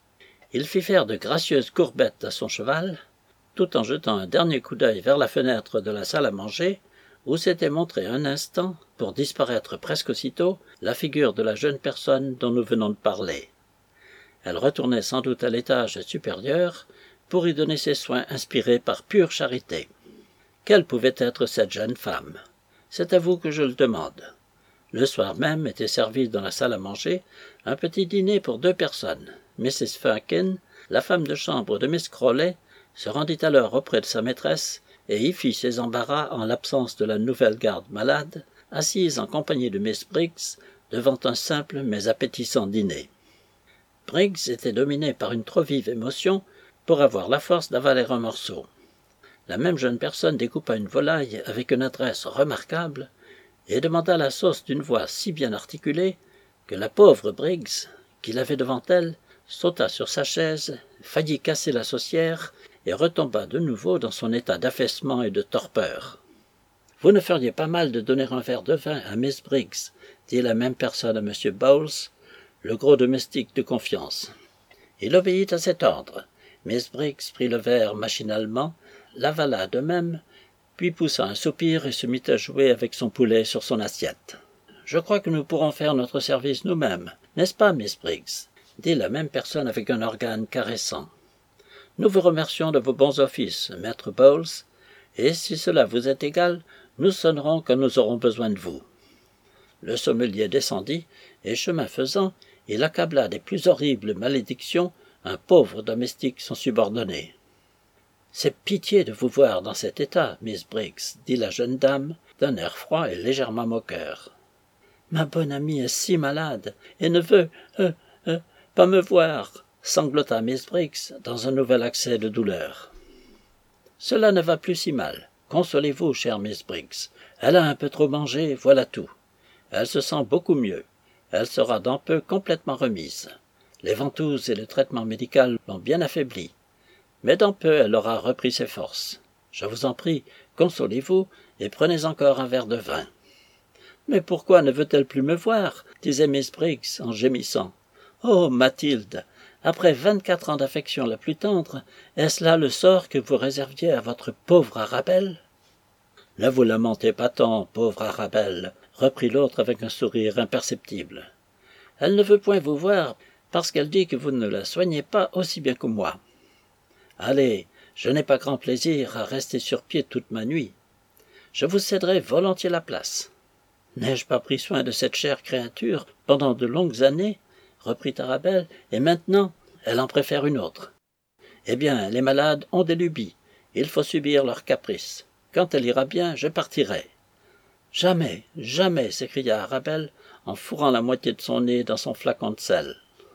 Il fit faire de gracieuses courbettes à son cheval, tout en jetant un dernier coup d'œil vers la fenêtre de la salle à manger, où s'était montrée un instant, pour disparaître presque aussitôt, la figure de la jeune personne dont nous venons de parler. Elle retournait sans doute à l'étage supérieur, pour y donner ses soins inspirés par pure charité. Quelle pouvait être cette jeune femme? C'est à vous que je le demande. Le soir même était servi dans la salle à manger un petit dîner pour 2 personnes. Mrs. Firkin, la femme de chambre de Miss Crawley, se rendit alors auprès de sa maîtresse et y fit ses embarras en l'absence de la nouvelle garde malade, assise en compagnie de Miss Briggs devant un simple mais appétissant dîner. Briggs était dominée par une trop vive émotion pour avoir la force d'avaler un morceau. La même jeune personne découpa une volaille avec une adresse remarquable et demanda la sauce d'une voix si bien articulée que la pauvre Briggs, qui l'avait devant elle, sauta sur sa chaise, faillit casser la saucière et retomba de nouveau dans son état d'affaissement et de torpeur. « Vous ne feriez pas mal de donner un verre de vin à Miss Briggs, dit la même personne à M. Bowles, le gros domestique de confiance. Il obéit à cet ordre. Miss Briggs prit le verre machinalement, l'avala de même, puis poussa un soupir et se mit à jouer avec son poulet sur son assiette. « Je crois que nous pourrons faire notre service nous-mêmes, n'est-ce pas, Miss Briggs ?» dit la même personne avec un organe caressant. « Nous vous remercions de vos bons offices, maître Bowles, et si cela vous est égal, nous sonnerons quand nous aurons besoin de vous. » Le sommelier descendit, et chemin faisant, il accabla des plus horribles malédictions un pauvre domestique son subordonné. « C'est pitié de vous voir dans cet état, Miss Briggs, dit la jeune dame, d'un air froid et légèrement moqueur. « Ma bonne amie est si malade, et ne veut, pas me voir, sanglota Miss Briggs dans un nouvel accès de douleur. « Cela ne va plus si mal. Consolez-vous, chère Miss Briggs. Elle a un peu trop mangé, voilà tout. Elle se sent beaucoup mieux. Elle sera dans peu complètement remise. Les ventouses et le traitement médical l'ont bien affaiblie. Mais dans peu elle aura repris ses forces. Je vous en prie, consolez-vous et prenez encore un verre de vin. »« Mais pourquoi ne veut-elle plus me voir ?» disait Miss Briggs en gémissant. « Oh, Mathilde, après 24 ans d'affection la plus tendre, est-ce là le sort que vous réserviez à votre pauvre Arabelle ?»« Ne vous lamentez pas tant, pauvre Arabelle, » reprit l'autre avec un sourire imperceptible. « Elle ne veut point vous voir parce qu'elle dit que vous ne la soignez pas aussi bien que moi. Allez, je n'ai pas grand plaisir à rester sur pied toute ma nuit. Je vous céderai volontiers la place. »« N'ai-je pas pris soin de cette chère créature pendant de longues années ?» reprit Arabelle, « et maintenant, elle en préfère une autre. Eh bien, les malades ont des lubies. Il faut subir leurs caprices. Quand elle ira bien, je partirai. »« Jamais, jamais !» s'écria Arabelle, en fourrant la moitié de son nez dans son flacon de sel.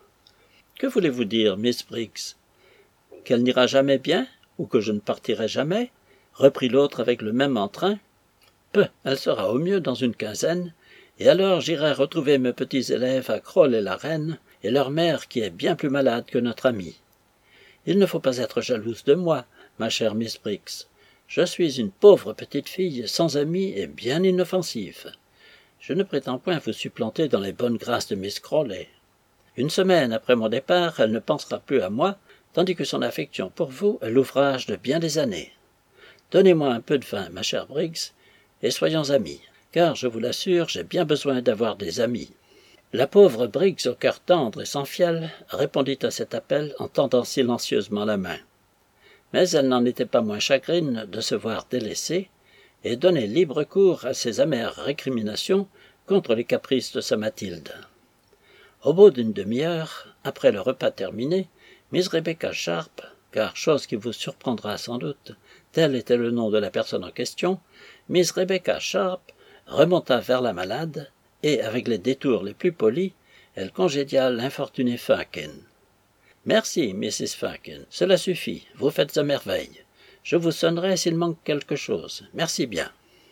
« Que voulez-vous dire, Miss Briggs ? Qu'elle n'ira jamais bien, ou que je ne partirai jamais ?» reprit l'autre avec le même entrain. « Peu, elle sera au mieux dans une quinzaine, et alors j'irai retrouver mes petits élèves à Crolles-et-la-Reine, et leur mère qui est bien plus malade que notre amie. Il ne faut pas être jalouse de moi, ma chère Miss Briggs. Je suis une pauvre petite fille sans amis et bien inoffensive. Je ne prétends point vous supplanter dans les bonnes grâces de Miss Crawley. Une semaine après mon départ, elle ne pensera plus à moi, tandis que son affection pour vous est l'ouvrage de bien des années. Donnez-moi un peu de vin, ma chère Briggs, et soyons amis, car, je vous l'assure, j'ai bien besoin d'avoir des amis. » La pauvre Briggs, au cœur tendre et sans fiel, répondit à cet appel en tendant silencieusement la main. Mais elle n'en était pas moins chagrine de se voir délaissée, et donnait libre cours à ses amères récriminations contre les caprices de sa Mathilde. Au bout d'une demi-heure, après le repas terminé, Miss Rebecca Sharp, car chose qui vous surprendra sans doute, tel était le nom de la personne en question, Miss Rebecca Sharp remonta vers la malade, et, avec les détours les plus polis, elle congédia l'infortuné Fenkin. « Merci, Mrs. Fenkin, cela suffit, vous faites à merveille. Je vous sonnerai s'il manque quelque chose. Merci bien. »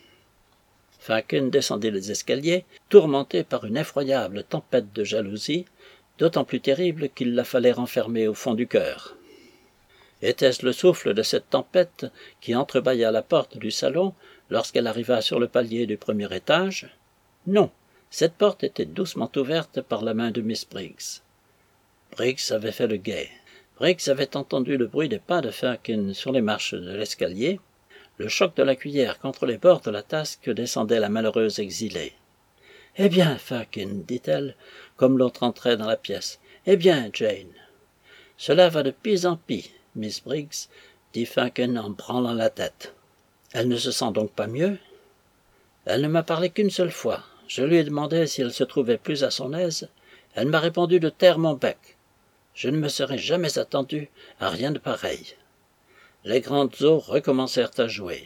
Fenkin descendit les escaliers, tourmenté par une effroyable tempête de jalousie, d'autant plus terrible qu'il la fallait renfermer au fond du cœur. Était-ce le souffle de cette tempête qui entrebâilla la porte du salon lorsqu'elle arriva sur le palier du premier étage? Non, cette porte était doucement ouverte par la main de Miss Briggs. Briggs avait fait le guet. Briggs avait entendu le bruit des pas de Fenkin sur les marches de l'escalier, le choc de la cuillère contre les bords de la tasse que descendait la malheureuse exilée. « Eh bien, Fenkin, dit-elle, comme l'autre entrait dans la pièce. « Eh bien, Jane. »« Cela va de pis en pis, Miss Briggs, dit Fenkin en branlant la tête. « Elle ne se sent donc pas mieux? » Elle ne m'a parlé qu'une seule fois. Je lui ai demandé si elle se trouvait plus à son aise. Elle m'a répondu de taire mon bec. Je ne me serais jamais attendu à rien de pareil. Les grandes eaux recommencèrent à jouer.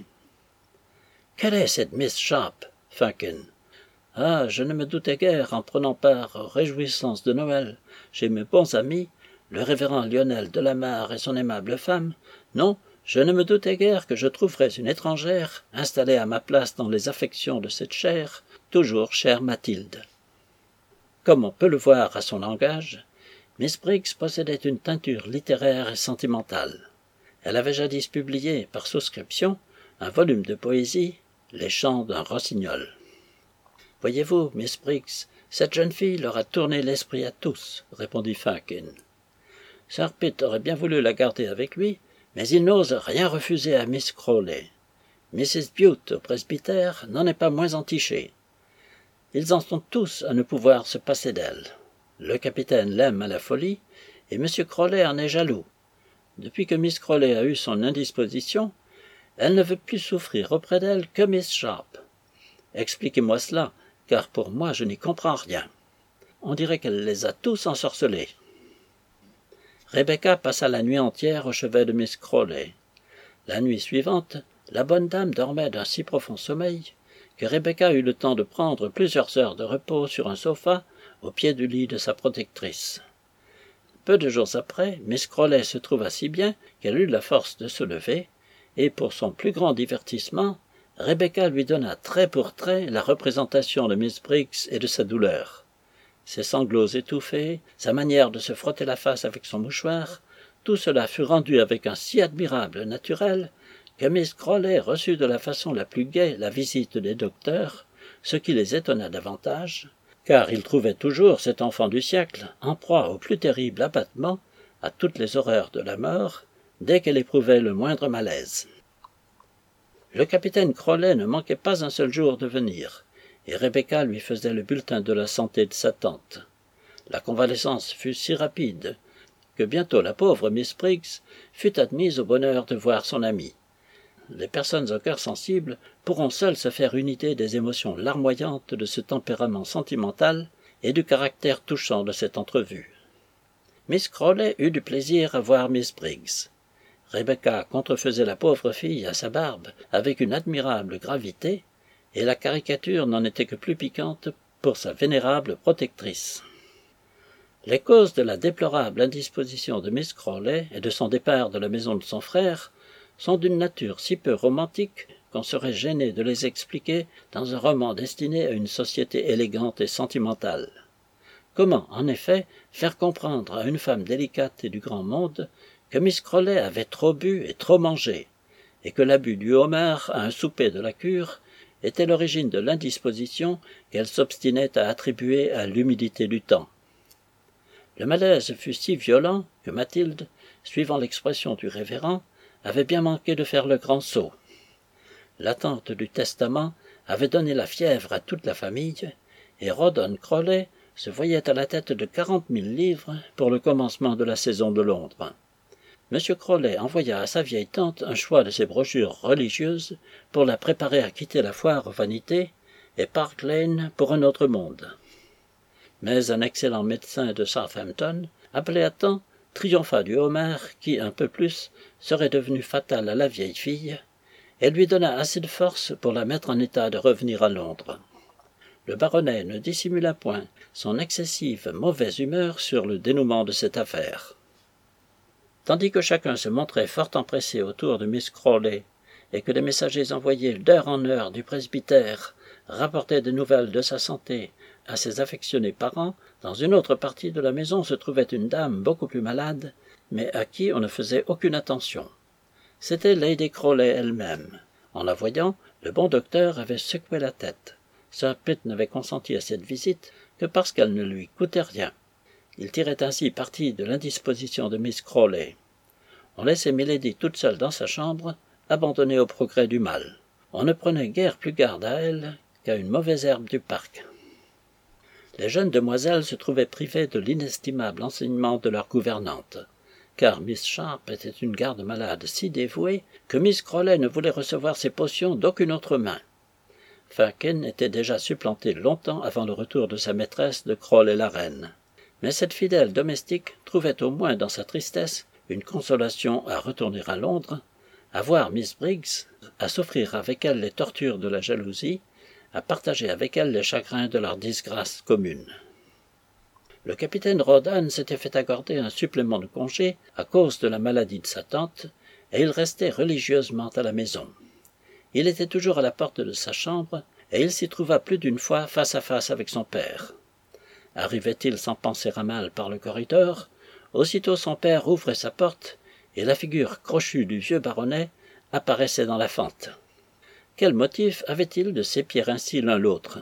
« Quelle est cette Miss Sharp, Fenkin? » « Ah, je ne me doutais guère, en prenant part aux réjouissances de Noël chez mes bons amis, le révérend Lionel Delamarre et son aimable femme, non, je ne me doutais guère que je trouverais une étrangère installée à ma place dans les affections de cette chère, toujours chère Mathilde. » Comme on peut le voir à son langage, Miss Briggs possédait une teinture littéraire et sentimentale. Elle avait jadis publié, par souscription, un volume de poésie, Les chants d'un rossignol. « Voyez-vous, Miss Briggs, cette jeune fille leur a tourné l'esprit à tous, » répondit Fenkin. « Sir Pitt aurait bien voulu la garder avec lui, mais il n'ose rien refuser à Miss Crawley. Mrs. Bute, au presbytère, n'en est pas moins entichée. Ils en sont tous à ne pouvoir se passer d'elle. Le capitaine l'aime à la folie, et M. Crawley en est jaloux. Depuis que Miss Crawley a eu son indisposition, elle ne veut plus souffrir auprès d'elle que Miss Sharp. Expliquez-moi cela, car pour moi je n'y comprends rien. On dirait qu'elle les a tous ensorcelés. » Rebecca passa la nuit entière au chevet de Miss Crawley. La nuit suivante, la bonne dame dormait d'un si profond sommeil que Rebecca eut le temps de prendre plusieurs heures de repos sur un sofa au pied du lit de sa protectrice. Peu de jours après, Miss Crawley se trouva si bien qu'elle eut la force de se lever, et pour son plus grand divertissement, Rebecca lui donna trait pour trait la représentation de Miss Briggs et de sa douleur. Ses sanglots étouffés, sa manière de se frotter la face avec son mouchoir, tout cela fut rendu avec un si admirable naturel que Miss Crawley reçut de la façon la plus gaie la visite des docteurs, ce qui les étonna davantage, car ils trouvaient toujours cet enfant du siècle en proie au plus terrible abattement, à toutes les horreurs de la mort, dès qu'elle éprouvait le moindre malaise. Le capitaine Crawley ne manquait pas un seul jour de venir, et Rebecca lui faisait le bulletin de la santé de sa tante. La convalescence fut si rapide que bientôt la pauvre Miss Briggs fut admise au bonheur de voir son amie. Les personnes au cœur sensible pourront seules se faire une idée des émotions larmoyantes de ce tempérament sentimental et du caractère touchant de cette entrevue. Miss Crawley eut du plaisir à voir Miss Briggs. Rebecca contrefaisait la pauvre fille à sa barbe avec une admirable gravité, et la caricature n'en était que plus piquante pour sa vénérable protectrice. Les causes de la déplorable indisposition de Miss Crawley et de son départ de la maison de son frère sont d'une nature si peu romantique qu'on serait gêné de les expliquer dans un roman destiné à une société élégante et sentimentale. Comment, en effet, faire comprendre à une femme délicate et du grand monde que Miss Crawley avait trop bu et trop mangé, et que l'abus du homard à un souper de la cure était l'origine de l'indisposition qu'elle s'obstinait à attribuer à l'humidité du temps. Le malaise fut si violent que Mathilde, suivant l'expression du révérend, avait bien manqué de faire le grand saut. L'attente du testament avait donné la fièvre à toute la famille, et Rawdon Crawley se voyait à la tête de 40 000 livres pour le commencement de la saison de Londres. M. Crowley envoya à sa vieille tante un choix de ses brochures religieuses pour la préparer à quitter la foire aux vanités et Park Lane pour un autre monde. Mais un excellent médecin de Southampton, appelé à temps, triompha du Homère qui, un peu plus, serait devenu fatal à la vieille fille, et lui donna assez de force pour la mettre en état de revenir à Londres. Le baronnet ne dissimula point son excessive mauvaise humeur sur le dénouement de cette affaire. Tandis que chacun se montrait fort empressé autour de Miss Crawley, et que les messagers envoyés d'heure en heure du presbytère rapportaient des nouvelles de sa santé à ses affectionnés parents, dans une autre partie de la maison se trouvait une dame beaucoup plus malade, mais à qui on ne faisait aucune attention. C'était Lady Crawley elle-même. En la voyant, le bon docteur avait secoué la tête. Sir Pitt n'avait consenti à cette visite que parce qu'elle ne lui coûtait rien. Il tirait ainsi parti de l'indisposition de Miss Crawley. On laissait Milady toute seule dans sa chambre, abandonnée au progrès du mal. On ne prenait guère plus garde à elle qu'à une mauvaise herbe du parc. Les jeunes demoiselles se trouvaient privées de l'inestimable enseignement de leur gouvernante, car Miss Sharp était une garde-malade si dévouée que Miss Crawley ne voulait recevoir ses potions d'aucune autre main. Firkin était déjà supplanté longtemps avant le retour de sa maîtresse de Crawley la reine. Mais cette fidèle domestique trouvait au moins dans sa tristesse une consolation à retourner à Londres, à voir Miss Briggs, à souffrir avec elle les tortures de la jalousie, à partager avec elle les chagrins de leur disgrâce commune. Le capitaine Rawdon s'était fait accorder un supplément de congé à cause de la maladie de sa tante, et il restait religieusement à la maison. Il était toujours à la porte de sa chambre, et il s'y trouva plus d'une fois face à face avec son père. Arrivait-il sans penser à mal par le corridor, aussitôt son père ouvrait sa porte, et la figure crochue du vieux baronnet apparaissait dans la fente. Quel motif avait-il de s'épier ainsi l'un l'autre?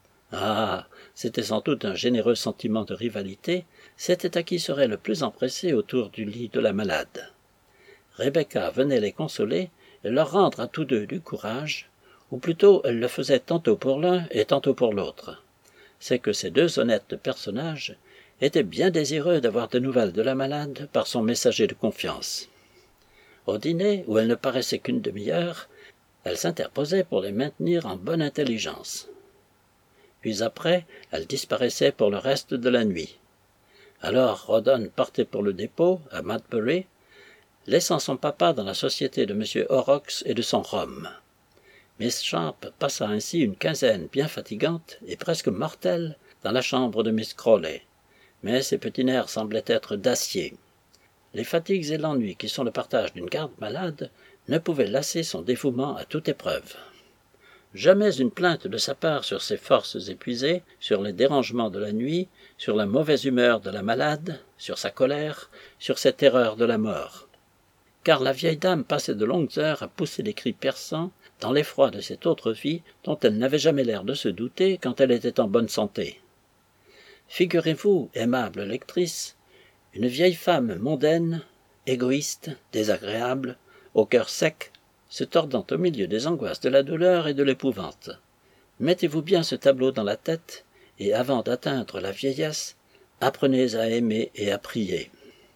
Ah, c'était sans doute un généreux sentiment de rivalité, c'était à qui serait le plus empressé autour du lit de la malade. Rebecca venait les consoler et leur rendre à tous deux du courage, ou plutôt elle le faisait tantôt pour l'un et tantôt pour l'autre. C'est que ces deux honnêtes personnages étaient bien désireux d'avoir des nouvelles de la malade par son messager de confiance. Au dîner, où elle ne paraissait qu'une demi-heure, elle s'interposait pour les maintenir en bonne intelligence. Puis après, elle disparaissait pour le reste de la nuit. Alors Rawdon partait pour le dépôt, à Matbury, laissant son papa dans la société de M. Horrocks et de son rhum. Miss Sharp passa ainsi une quinzaine bien fatigante et presque mortelle dans la chambre de Miss Crawley, mais ses petits nerfs semblaient être d'acier. Les fatigues et l'ennui qui sont le partage d'une garde malade ne pouvaient lasser son dévouement à toute épreuve. Jamais une plainte de sa part sur ses forces épuisées, sur les dérangements de la nuit, sur la mauvaise humeur de la malade, sur sa colère, sur ses terreurs de la mort. Car la vieille dame passait de longues heures à pousser des cris perçants dans l'effroi de cette autre vie dont elle n'avait jamais l'air de se douter quand elle était en bonne santé. Figurez-vous, aimable lectrice, une vieille femme mondaine, égoïste, désagréable, au cœur sec, se tordant au milieu des angoisses de la douleur et de l'épouvante. Mettez-vous bien ce tableau dans la tête, et avant d'atteindre la vieillesse, apprenez à aimer et à prier.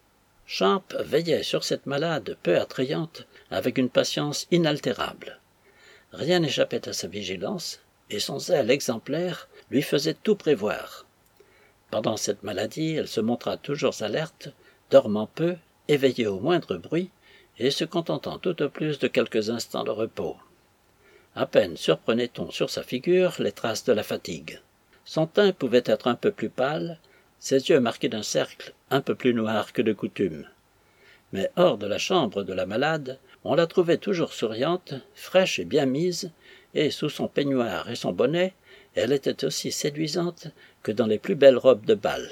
Sharp veillait sur cette malade peu attrayante avec une patience inaltérable. Rien n'échappait à sa vigilance, et son zèle exemplaire lui faisait tout prévoir. Pendant cette maladie, elle se montra toujours alerte, dormant peu, éveillée au moindre bruit, et se contentant tout au plus de quelques instants de repos. À peine surprenait-on sur sa figure les traces de la fatigue. Son teint pouvait être un peu plus pâle, ses yeux marqués d'un cercle un peu plus noir que de coutume. Mais hors de la chambre de la malade, on la trouvait toujours souriante, fraîche et bien mise, et sous son peignoir et son bonnet, elle était aussi séduisante que dans les plus belles robes de bal.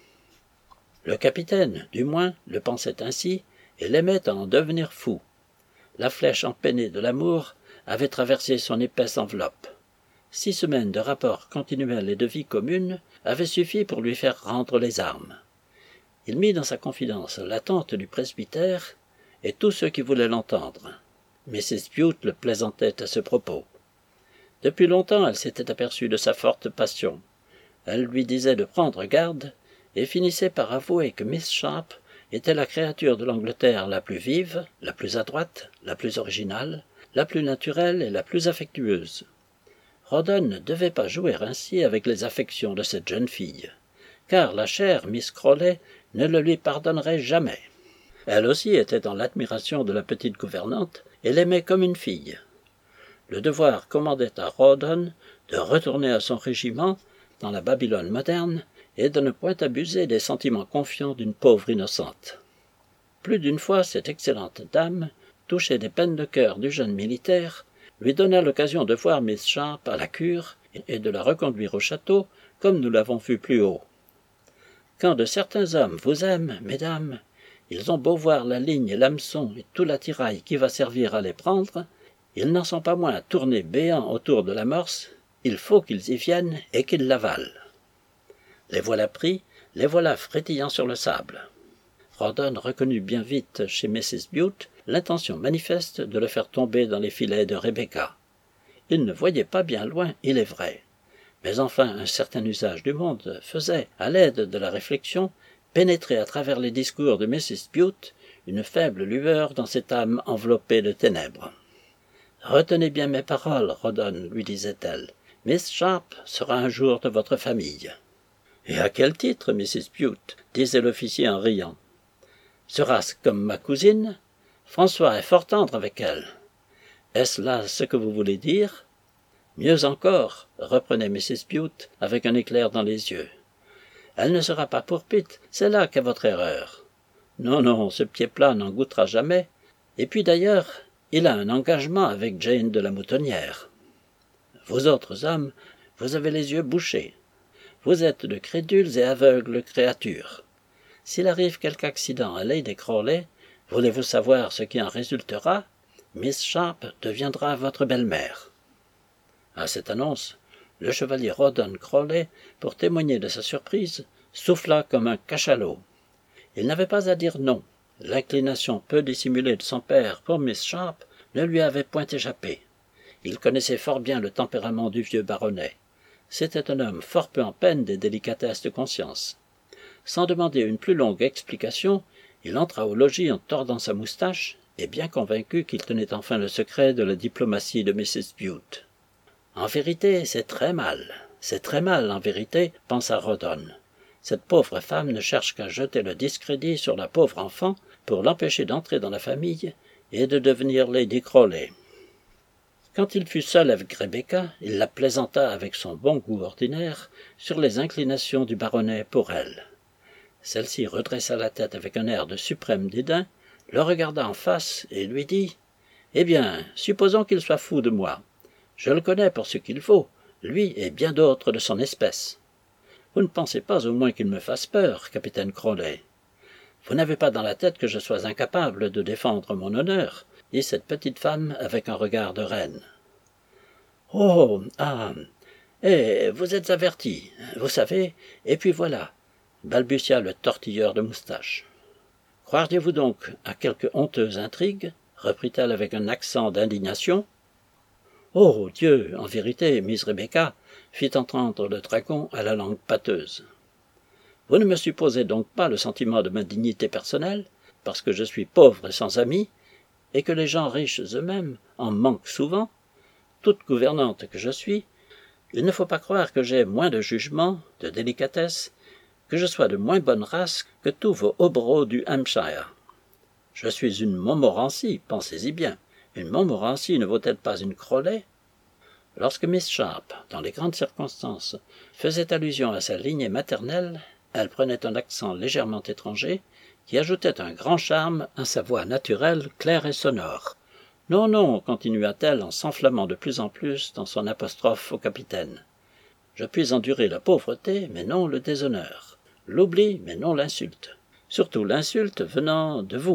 Le capitaine, du moins, le pensait ainsi, et l'aimait à en devenir fou. La flèche empennée de l'amour avait traversé son épaisse enveloppe. 6 semaines de rapports continuels et de vie commune avaient suffi pour lui faire rendre les armes. Il mit dans sa confidence la tante du presbytère et tous ceux qui voulaient l'entendre. Mrs. Bute le plaisantait à ce propos. Depuis longtemps, elle s'était aperçue de sa forte passion. Elle lui disait de prendre garde, et finissait par avouer que Miss Sharp était la créature de l'Angleterre la plus vive, la plus adroite, la plus originale, la plus naturelle et la plus affectueuse. Rawdon ne devait pas jouer ainsi avec les affections de cette jeune fille, car la chère Miss Crawley ne le lui pardonnerait jamais. Elle aussi était dans l'admiration de la petite gouvernante et l'aimait comme une fille. Le devoir commandait à Rawdon de retourner à son régiment, dans la Babylone moderne, et de ne point abuser des sentiments confiants d'une pauvre innocente. Plus d'une fois, cette excellente dame, touchée des peines de cœur du jeune militaire, lui donna l'occasion de voir Miss Sharp à la cure et de la reconduire au château, comme nous l'avons vu plus haut. Quand de certains hommes vous aiment, mesdames, ils ont beau voir la ligne et l'hameçon et tout l'attirail qui va servir à les prendre, ils n'en sont pas moins tournés béants autour de l'amorce, il faut qu'ils y viennent et qu'ils l'avalent. Les voilà pris, les voilà frétillant sur le sable. Rawdon reconnut bien vite chez Mrs. Bute l'intention manifeste de le faire tomber dans les filets de Rebecca. Il ne voyait pas bien loin, il est vrai, mais enfin un certain usage du monde faisait, à l'aide de la réflexion, pénétrer à travers les discours de Mrs. Bute une faible lueur dans cette âme enveloppée de ténèbres. « Retenez bien mes paroles, Rawdon, lui disait-elle. Miss Sharp sera un jour de votre famille. » « Et à quel titre, Mrs. Bute ?» disait l'officier en riant. « Sera-ce comme ma cousine? François est fort tendre avec elle. Est-ce là ce que vous voulez dire? » « Mieux encore, reprenait Mrs. Bute avec un éclair dans les yeux. Elle ne sera pas pour Pitt, c'est là qu'est votre erreur. Non, non, ce pied plat n'en goûtera jamais. Et puis d'ailleurs, il a un engagement avec Jane de la Moutonnière. Vous autres hommes, vous avez les yeux bouchés. Vous êtes de crédules et aveugles créatures. S'il arrive quelque accident à Lady Crawley, voulez-vous savoir ce qui en résultera? Miss Sharp deviendra votre belle-mère. » À cette annonce, le chevalier Rawdon Crawley, pour témoigner de sa surprise, souffla comme un cachalot. Il n'avait pas à dire non. L'inclination peu dissimulée de son père pour Miss Sharp ne lui avait point échappé. Il connaissait fort bien le tempérament du vieux baronnet. C'était un homme fort peu en peine des délicatesses de conscience. Sans demander une plus longue explication, il entra au logis en tordant sa moustache, et bien convaincu qu'il tenait enfin le secret de la diplomatie de Mrs. Bute. « En vérité, c'est très mal en vérité, pensa Rawdon. Cette pauvre femme ne cherche qu'à jeter le discrédit sur la pauvre enfant pour l'empêcher d'entrer dans la famille et de devenir Lady Crawley. » Quand il fut seul avec Rebecca, il la plaisanta avec son bon goût ordinaire sur les inclinations du baronnet pour elle. Celle-ci redressa la tête avec un air de suprême dédain, le regarda en face et lui dit « Eh bien, supposons qu'il soit fou de moi. Je le connais pour ce qu'il vaut, lui et bien d'autres de son espèce. Vous ne pensez pas au moins qu'il me fasse peur, capitaine Crawley. Vous n'avez pas dans la tête que je sois incapable de défendre mon honneur, dit cette petite femme avec un regard de reine. « Oh, ah, vous êtes averti, vous savez, et puis voilà, » balbutia le tortilleur de moustaches. « Croiriez-vous donc à quelque honteuse intrigue ?» reprit-elle avec un accent d'indignation. « Oh, Dieu, en vérité, Miss Rebecca, » fit entendre le dragon à la langue pâteuse. « Vous ne me supposez donc pas le sentiment de ma dignité personnelle, parce que je suis pauvre et sans amis, et que les gens riches eux-mêmes en manquent souvent, toute gouvernante que je suis, il ne faut pas croire que j'aie moins de jugement, de délicatesse, que je sois de moins bonne race que tous vos hobereaux du Hampshire. Je suis une Montmorency, pensez-y bien. Une Montmorency ne vaut-elle pas une Crawley? » Lorsque Miss Sharp, dans les grandes circonstances, faisait allusion à sa lignée maternelle, elle prenait un accent légèrement étranger, qui ajoutait un grand charme à sa voix naturelle, claire et sonore. « Non, non, continua-t-elle en s'enflammant de plus en plus dans son apostrophe au capitaine. Je puis endurer la pauvreté, mais non le déshonneur. L'oubli, mais non l'insulte. Surtout l'insulte venant de vous. »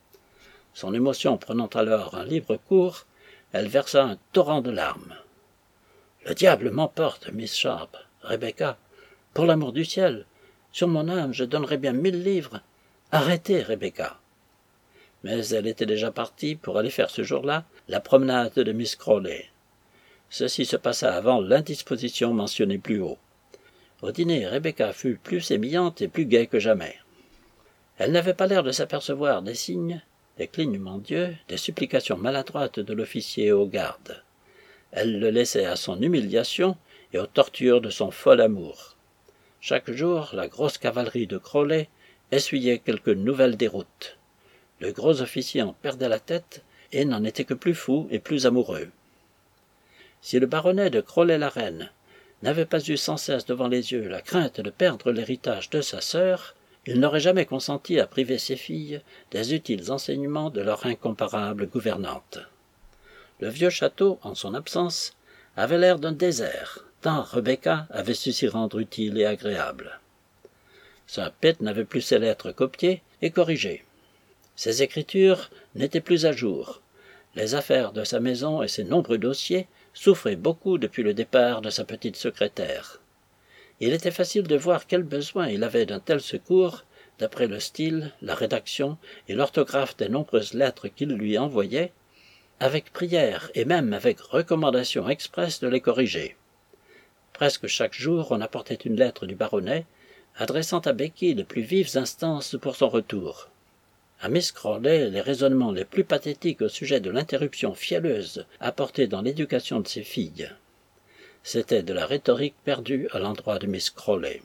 Son émotion prenant alors un libre cours, elle versa un torrent de larmes. « Le diable m'emporte, Miss Sharp, Rebecca. Pour l'amour du ciel, sur mon âme, je donnerais bien 1000 livres. Arrêtez, Rebecca. » Mais elle était déjà partie pour aller faire ce jour-là la promenade de Miss Crawley. Ceci se passa avant l'indisposition mentionnée plus haut. Au dîner, Rebecca fut plus sémillante et plus gaie que jamais. Elle n'avait pas l'air de s'apercevoir des signes, des clignements d'yeux, des supplications maladroites de l'officier aux gardes. Elle le laissait à son humiliation et aux tortures de son fol amour. Chaque jour, la grosse cavalerie de Crowley essuyait quelque nouvelle déroute. Le gros officier en perdait la tête et n'en était que plus fou et plus amoureux. Si le baronnet de Crowley-la-Reine n'avait pas eu sans cesse devant les yeux la crainte de perdre l'héritage de sa sœur, il n'aurait jamais consenti à priver ses filles des utiles enseignements de leur incomparable gouvernante. Le vieux château, en son absence, avait l'air d'un désert, tant Rebecca avait su s'y rendre utile et agréable. Sir Pitt n'avait plus ses lettres copiées et corrigées. Ses écritures n'étaient plus à jour. Les affaires de sa maison et ses nombreux dossiers souffraient beaucoup depuis le départ de sa petite secrétaire. Il était facile de voir quel besoin il avait d'un tel secours, d'après le style, la rédaction et l'orthographe des nombreuses lettres qu'il lui envoyait, avec prière et même avec recommandation expresse de les corriger. Presque chaque jour, on apportait une lettre du baronnet, adressant à Becky les plus vives instances pour son retour. À Miss Crawley, les raisonnements les plus pathétiques au sujet de l'interruption fielleuse apportée dans l'éducation de ses filles. C'était de la rhétorique perdue à l'endroit de Miss Crawley.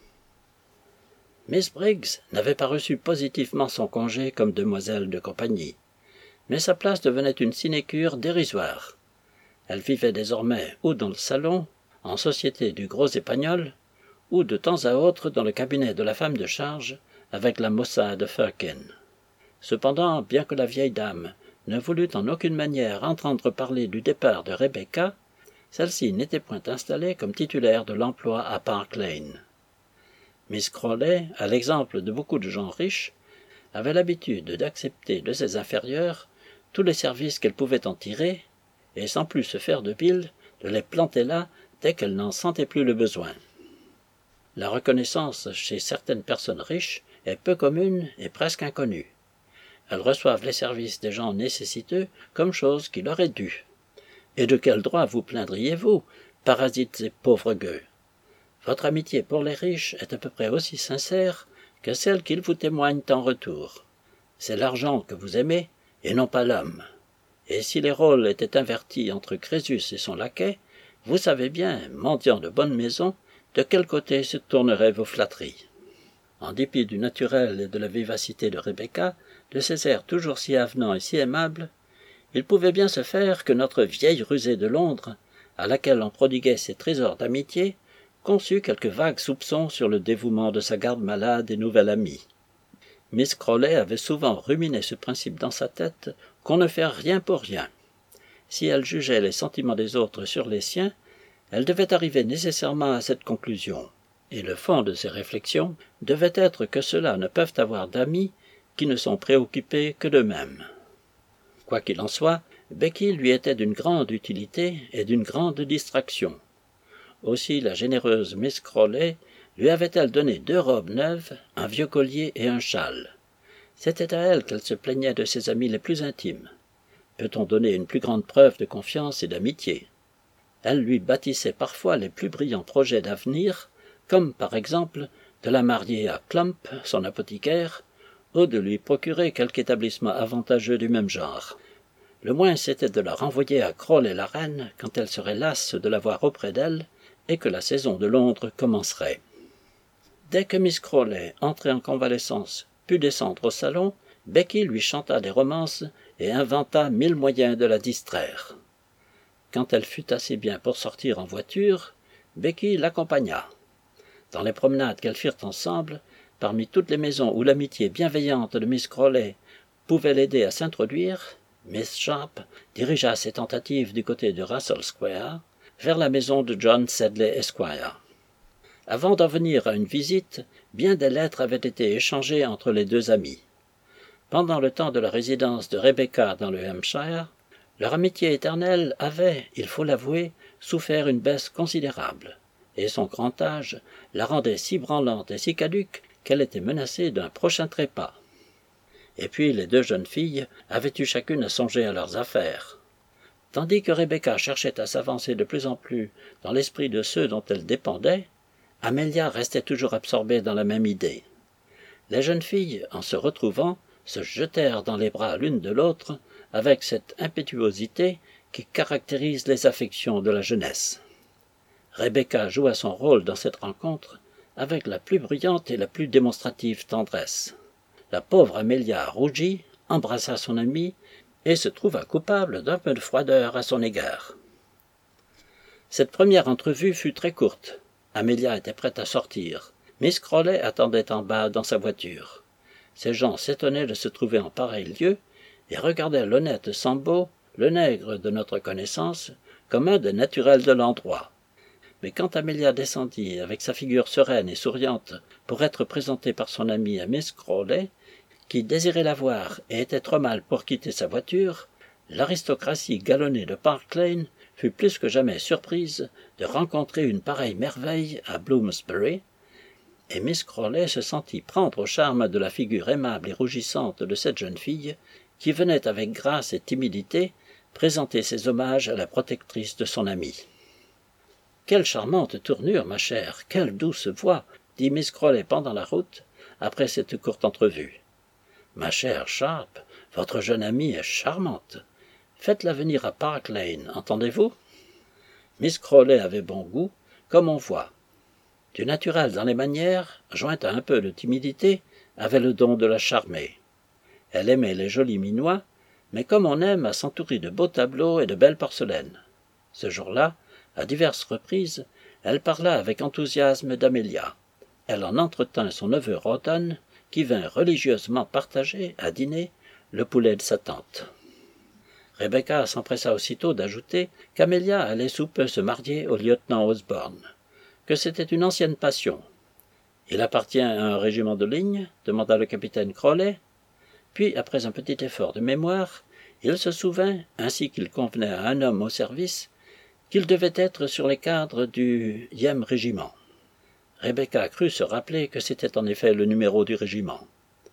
Miss Briggs n'avait pas reçu positivement son congé comme demoiselle de compagnie, mais sa place devenait une sinécure dérisoire. Elle vivait désormais ou dans le salon, en société du gros épagnol, ou de temps à autre dans le cabinet de la femme de charge avec la maussade Firkin. Cependant, bien que la vieille dame ne voulût en aucune manière entendre parler du départ de Rebecca, celle-ci n'était point installée comme titulaire de l'emploi à Park Lane. Miss Crawley, à l'exemple de beaucoup de gens riches, avait l'habitude d'accepter de ses inférieurs tous les services qu'elle pouvait en tirer, et sans plus se faire de bile, de les planter là dès qu'elle n'en sentait plus le besoin. La reconnaissance chez certaines personnes riches est peu commune et presque inconnue. Elles reçoivent les services des gens nécessiteux comme chose qui leur est due. Et de quel droit vous plaindriez-vous, parasites et pauvres gueux? Votre amitié pour les riches est à peu près aussi sincère que celle qu'ils vous témoignent en retour. C'est l'argent que vous aimez, et non pas l'homme. Et si les rôles étaient invertis entre Crésus et son laquais, vous savez bien, mendiant de bonne maison, de quel côté se tourneraient vos flatteries. En dépit du naturel et de la vivacité de Rebecca, de ses airs toujours si avenants et si aimables, il pouvait bien se faire que notre vieille rusée de Londres, à laquelle on prodiguait ses trésors d'amitié, conçut quelques vagues soupçons sur le dévouement de sa garde-malade et nouvelle amie. Miss Crawley avait souvent ruminé ce principe dans sa tête qu'on ne fait rien pour rien. Si elle jugeait les sentiments des autres sur les siens, elle devait arriver nécessairement à cette conclusion. Et le fond de ses réflexions devait être que ceux-là ne peuvent avoir d'amis qui ne sont préoccupés que d'eux-mêmes. Quoi qu'il en soit, Becky lui était d'une grande utilité et d'une grande distraction. Aussi la généreuse Miss Crawley lui avait-elle donné 2 robes neuves, un vieux collier et un châle. C'était à elle qu'elle se plaignait de ses amis les plus intimes. Peut-on donner une plus grande preuve de confiance et d'amitié? Elle lui bâtissait parfois les plus brillants projets d'avenir, comme par exemple de la marier à Clump, son apothicaire, ou de lui procurer quelque établissement avantageux du même genre. Le moins c'était de la renvoyer à Crowley-la-Reine quand elle serait lasse de la voir auprès d'elle et que la saison de Londres commencerait. Dès que Miss Crawley, entrée en convalescence, put descendre au salon, Becky lui chanta des romances et inventa 1000 moyens de la distraire. Quand elle fut assez bien pour sortir en voiture, Becky l'accompagna. Dans les promenades qu'elles firent ensemble, parmi toutes les maisons où l'amitié bienveillante de Miss Crawley pouvait l'aider à s'introduire, Miss Sharp dirigea ses tentatives du côté de Russell Square, vers la maison de John Sedley Esquire. Avant d'en venir à une visite, bien des lettres avaient été échangées entre les deux amis. Pendant le temps de la résidence de Rebecca dans le Hampshire, leur amitié éternelle avait, il faut l'avouer, souffert une baisse considérable, et son grand âge la rendait si branlante et si caduque qu'elle était menacée d'un prochain trépas. Et puis les 2 jeunes filles avaient eu chacune à songer à leurs affaires. Tandis que Rebecca cherchait à s'avancer de plus en plus dans l'esprit de ceux dont elle dépendait, Amelia restait toujours absorbée dans la même idée. Les jeunes filles, en se retrouvant, se jetèrent dans les bras l'une de l'autre avec cette impétuosité qui caractérise les affections de la jeunesse. Rebecca joua son rôle dans cette rencontre avec la plus bruyante et la plus démonstrative tendresse. La pauvre Amelia rougit, embrassa son amie et se trouva coupable d'un peu de froideur à son égard. Cette première entrevue fut très courte. Amelia était prête à sortir. Miss Crawley attendait en bas dans sa voiture. Ces gens s'étonnaient de se trouver en pareil lieu et regardaient l'honnête Sambo, le nègre de notre connaissance, comme un des naturels de l'endroit. Mais quand Amelia descendit avec sa figure sereine et souriante pour être présentée par son amie à Miss Crawley, qui désirait la voir et était trop mal pour quitter sa voiture, l'aristocratie galonnée de Park Lane fut plus que jamais surprise de rencontrer une pareille merveille à Bloomsbury, et Miss Crawley se sentit prendre au charme de la figure aimable et rougissante de cette jeune fille, qui venait avec grâce et timidité présenter ses hommages à la protectrice de son amie. « Quelle charmante tournure, ma chère, quelle douce voix !» dit Miss Crawley pendant la route, après cette courte entrevue. « Ma chère Sharp, votre jeune amie est charmante. Faites-la venir à Park Lane, entendez-vous ?» Miss Crawley avait bon goût, comme on voit. Du naturel dans les manières, jointe à un peu de timidité, avait le don de la charmer. Elle aimait les jolis minois, mais comme on aime à s'entourer de beaux tableaux et de belles porcelaines. Ce jour-là, à diverses reprises, elle parla avec enthousiasme d'Amelia. Elle en entretint son neveu Rawdon, qui vint religieusement partager, à dîner, le poulet de sa tante. Rebecca s'empressa aussitôt d'ajouter qu'Amelia allait sous peu se marier au lieutenant Osborne, que c'était une ancienne passion. « Il appartient à un régiment de ligne » demanda le capitaine Crawley. Puis, après un petit effort de mémoire, il se souvint, ainsi qu'il convenait à un homme au service, qu'il devait être sur les cadres du e régiment. Rebecca crut se rappeler que c'était en effet le numéro du régiment.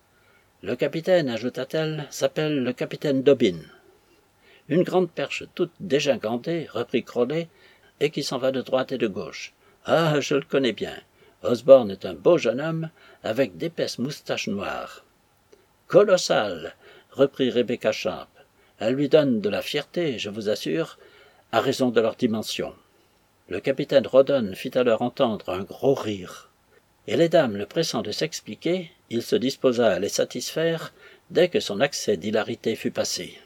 « Le capitaine, ajouta-t-elle, s'appelle le capitaine Dobbin. »« Une grande perche toute dégingandée, reprit Crawley, et qui s'en va de droite et de gauche. Ah, je le connais bien. Osborne est un beau jeune homme, avec d'épaisses moustaches noires. »« Colossal, reprit Rebecca Sharp. Elle lui donne de la fierté, je vous assure, à raison de leur dimension. » Le capitaine Rawdon fit alors entendre un gros rire. Et les dames le pressant de s'expliquer, il se disposa à les satisfaire dès que son accès d'hilarité fut passé.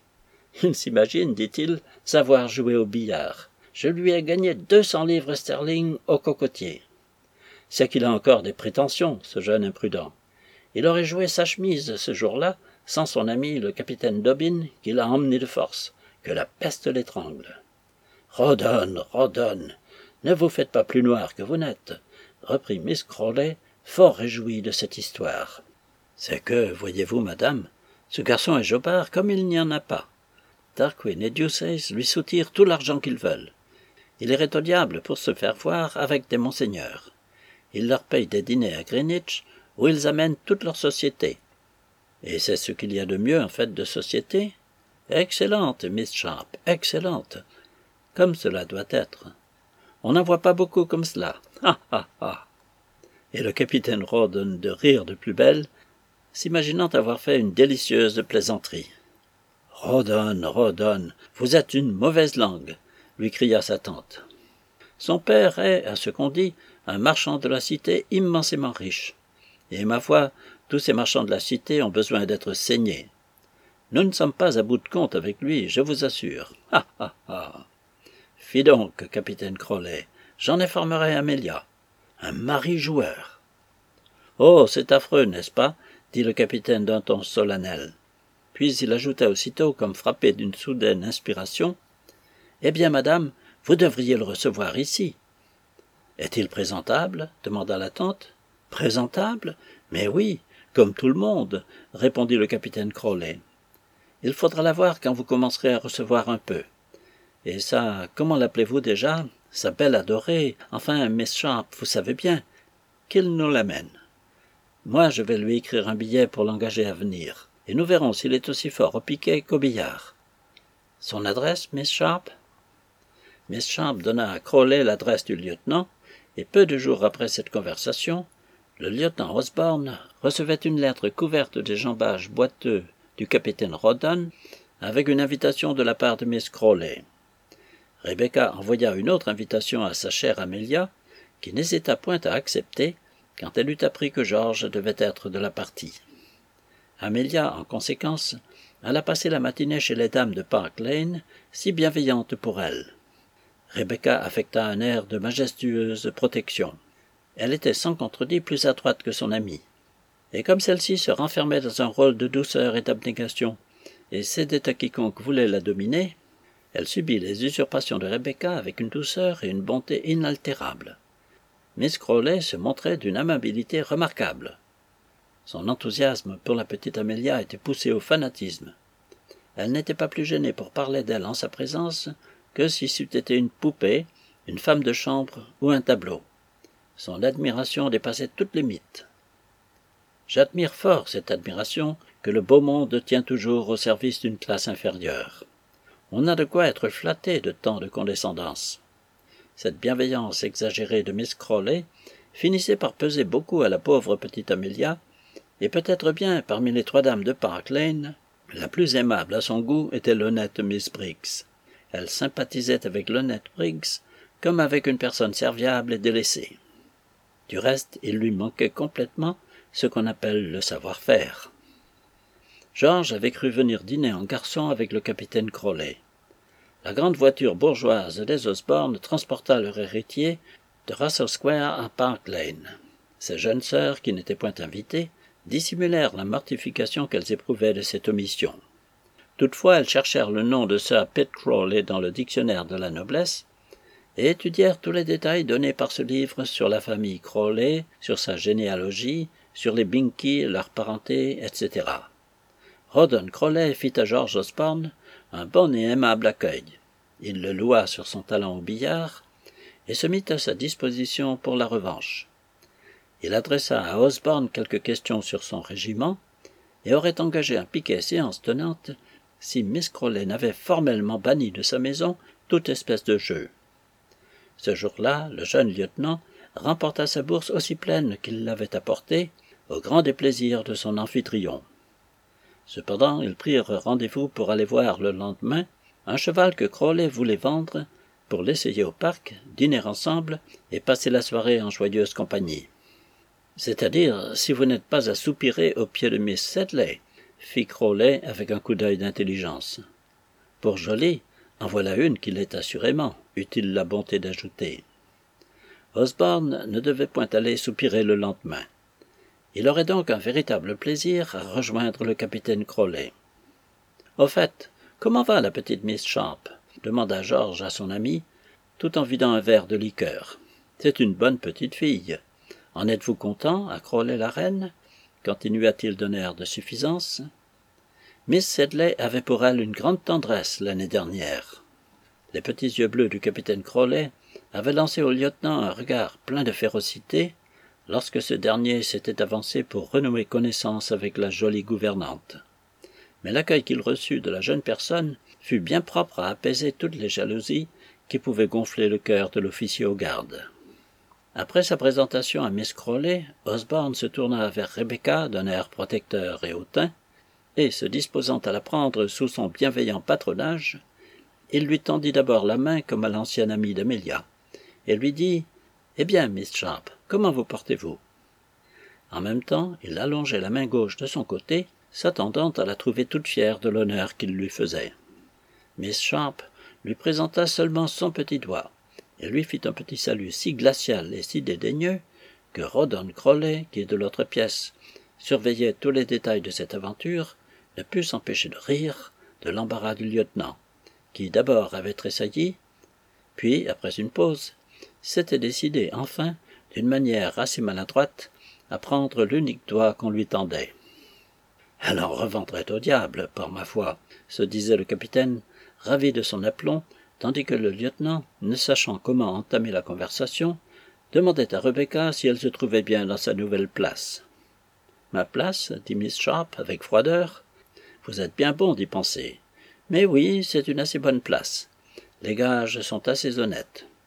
« Il s'imagine, dit-il, savoir jouer au billard. Je lui ai gagné 200 livres sterling au cocotier. C'est qu'il a encore des prétentions, ce jeune imprudent. Il aurait joué sa chemise ce jour-là, sans son ami le capitaine Dobbin, qui l'a emmené de force, que la peste l'étrangle. »« Rawdon, Rawdon, ne vous faites pas plus noir que vous n'êtes, » reprit Miss Crawley, fort réjouie de cette histoire. « C'est que, voyez-vous, madame, ce garçon est jobard comme il n'y en a pas. Tarquin et Deuceace lui soutirent tout l'argent qu'ils veulent. Il irait au diable pour se faire voir avec des monseigneurs. Il leur paye des dîners à Greenwich, où ils amènent toute leur société. Et c'est ce qu'il y a de mieux en fait de société. Excellente, Miss Sharp, excellente. Comme cela doit être. On n'en voit pas beaucoup comme cela. Ha, ha, ha. » Et le capitaine Rawdon de rire de plus belle, s'imaginant avoir fait une délicieuse plaisanterie. « Rawdon, Rawdon, vous êtes une mauvaise langue, » lui cria sa tante. Son père est, à ce qu'on dit, un marchand de la cité immensément riche. Et ma foi, tous ces marchands de la cité ont besoin d'être saignés. Nous ne sommes pas à bout de compte avec lui, je vous assure. Ha, ha, ha. Fi donc, capitaine Crawley, j'en informerai Amelia. Un mari joueur. Oh, c'est affreux, n'est-ce pas? Dit le capitaine d'un ton solennel. Puis il ajouta aussitôt, comme frappé d'une soudaine inspiration, « Eh bien, madame, vous devriez le recevoir ici. »« Est-il présentable » demanda la tante. « Présentable? Mais oui, comme tout le monde, » répondit le capitaine Crawley. « Il faudra la voir quand vous commencerez à recevoir un peu. Et ça, comment l'appelez-vous déjà? Sa belle adorée, enfin, Miss Sharp, vous savez bien, qu'il nous l'amène. Moi, je vais lui écrire un billet pour l'engager à venir, et nous verrons s'il est aussi fort au piquet qu'au billard. Son adresse, Miss Sharp ?» Miss Sharp donna à Crawley l'adresse du lieutenant, et peu de jours après cette conversation, le lieutenant Osborne recevait une lettre couverte des jambages boiteux du capitaine Rawdon avec une invitation de la part de Miss Crawley. Rebecca envoya une autre invitation à sa chère Amelia, qui n'hésita point à accepter quand elle eut appris que George devait être de la partie. Amelia, en conséquence, alla passer la matinée chez les dames de Park Lane, si bienveillantes pour elle. Rebecca affecta un air de majestueuse protection. Elle était sans contredit plus adroite que son amie. Et comme celle-ci se renfermait dans un rôle de douceur et d'abnégation, et cédait à quiconque voulait la dominer, elle subit les usurpations de Rebecca avec une douceur et une bonté inaltérables. Miss Crawley se montrait d'une amabilité remarquable. Son enthousiasme pour la petite Amelia était poussé au fanatisme. Elle n'était pas plus gênée pour parler d'elle en sa présence que si c'eût été une poupée, une femme de chambre ou un tableau. Son admiration dépassait toutes les limites. J'admire fort cette admiration que le beau monde tient toujours au service d'une classe inférieure. On a de quoi être flatté de tant de condescendance. Cette bienveillance exagérée de Miss Crawley finissait par peser beaucoup à la pauvre petite Amelia, et peut-être bien parmi les 3 dames de Park Lane, la plus aimable à son goût était l'honnête Miss Briggs. Elle sympathisait avec l'honnête Briggs comme avec une personne serviable et délaissée. Du reste, il lui manquait complètement ce qu'on appelle le savoir-faire. George avait cru venir dîner en garçon avec le capitaine Crawley. La grande voiture bourgeoise des Osborne transporta leur héritier de Russell Square à Park Lane. Ses jeunes sœurs, qui n'étaient point invitées, dissimulèrent la mortification qu'elles éprouvaient de cette omission. Toutefois, elles cherchèrent le nom de Sir Pitt Crawley dans le dictionnaire de la noblesse et étudièrent tous les détails donnés par ce livre sur la famille Crawley, sur sa généalogie, sur les Binkie, leur parenté, etc. Rawdon Crawley fit à George Osborne un bon et aimable accueil. Il le loua sur son talent au billard et se mit à sa disposition pour la revanche. Il adressa à Osborne quelques questions sur son régiment et aurait engagé un piquet séance tenante si Miss Crawley n'avait formellement banni de sa maison toute espèce de jeu. Ce jour-là, le jeune lieutenant remporta sa bourse aussi pleine qu'il l'avait apportée, au grand déplaisir de son amphitryon. Cependant, ils prirent rendez-vous pour aller voir le lendemain un cheval que Crawley voulait vendre pour l'essayer au parc, dîner ensemble et passer la soirée en joyeuse compagnie. « C'est-à-dire, si vous n'êtes pas à soupirer au pied de Miss Sedley, fit Crawley avec un coup d'œil d'intelligence. Pour jolie, en voilà une qui l'est assurément, eut-il la bonté d'ajouter. Osborne ne devait point aller soupirer le lendemain. Il aurait donc un véritable plaisir à rejoindre le capitaine Crawley. « Au fait, comment va la petite Miss Sharp » demanda George à son ami, tout en vidant un verre de liqueur. « C'est une bonne petite fille. En êtes-vous content, à Crawley la reine » continua-t-il d'un air de suffisance. Miss Sedley avait pour elle une grande tendresse l'année dernière. Les petits yeux bleus du capitaine Crawley avaient lancé au lieutenant un regard plein de férocité lorsque ce dernier s'était avancé pour renouer connaissance avec la jolie gouvernante. Mais l'accueil qu'il reçut de la jeune personne fut bien propre à apaiser toutes les jalousies qui pouvaient gonfler le cœur de l'officier aux gardes. Après sa présentation à Miss Crawley, Osborne se tourna vers Rebecca d'un air protecteur et hautain, et, se disposant à la prendre sous son bienveillant patronage, il lui tendit d'abord la main comme à l'ancienne amie d'Amelia, et lui dit « Eh bien, Miss Sharp, comment vous portez-vous » En même temps, il allongeait la main gauche de son côté, s'attendant à la trouver toute fière de l'honneur qu'il lui faisait. Miss Sharp lui présenta seulement son petit doigt, et lui fit un petit salut si glacial et si dédaigneux que Rawdon Crawley, qui de l'autre pièce surveillait tous les détails de cette aventure, ne put s'empêcher de rire de l'embarras du lieutenant, qui d'abord avait tressailli, puis, après une pause, s'était décidé enfin, d'une manière assez maladroite, à prendre l'unique doigt qu'on lui tendait. « Elle en revendrait au diable, par ma foi », se disait le capitaine, ravi de son aplomb, tandis que le lieutenant, ne sachant comment entamer la conversation, demandait à Rebecca si elle se trouvait bien dans sa nouvelle place. « Ma place » dit Miss Sharp avec froideur. « Vous êtes bien bon d'y penser. Mais oui, c'est une assez bonne place. Les gages sont assez honnêtes.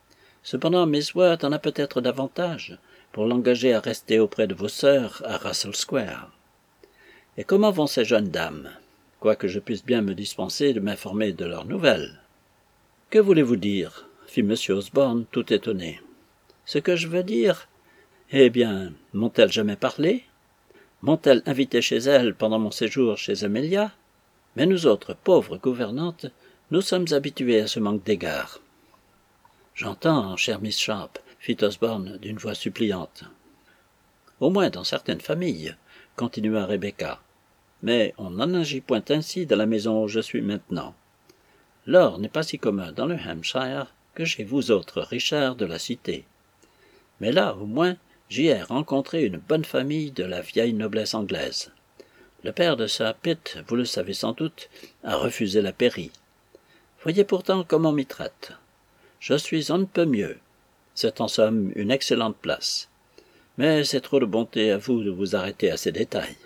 Cependant, Miss Worth en a peut-être davantage pour l'engager à rester auprès de vos sœurs à Russell Square. Et comment vont ces jeunes dames, quoique je puisse bien me dispenser de m'informer de leurs nouvelles? Que voulez-vous dire? Fit M. Osborne, tout étonné. Ce que je veux dire? Eh bien, m'ont-elles jamais parlé? M'ont-elles invité chez elles pendant mon séjour chez Amelia? Mais nous autres pauvres gouvernantes, nous sommes habitués à ce manque d'égard. J'entends, chère Miss Sharp, fit Osborne d'une voix suppliante. Au moins dans certaines familles, continua Rebecca. Mais on n'en agit point ainsi dans la maison où je suis maintenant. L'or n'est pas si commun dans le Hampshire que chez vous autres Richards de la cité. Mais là, au moins, j'y ai rencontré une bonne famille de la vieille noblesse anglaise. Le père de Sir Pitt, vous le savez sans doute, a refusé la pairie. Voyez pourtant comment on m'y traite. Je suis on ne peut mieux. C'est en somme une excellente place. Mais c'est trop de bonté à vous de vous arrêter à ces détails.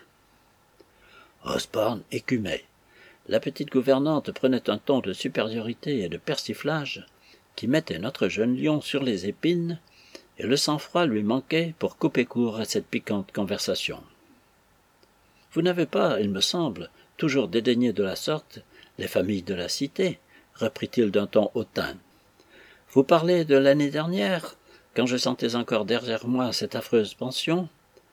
Osborne écumait. La petite gouvernante prenait un ton de supériorité et de persiflage qui mettait notre jeune lion sur les épines, et le sang-froid lui manquait pour couper court à cette piquante conversation. Vous n'avez pas, il me semble, toujours dédaigné de la sorte les familles de la cité, reprit-il d'un ton hautain. Vous parlez de l'année dernière, quand je sentais encore derrière moi cette affreuse pension?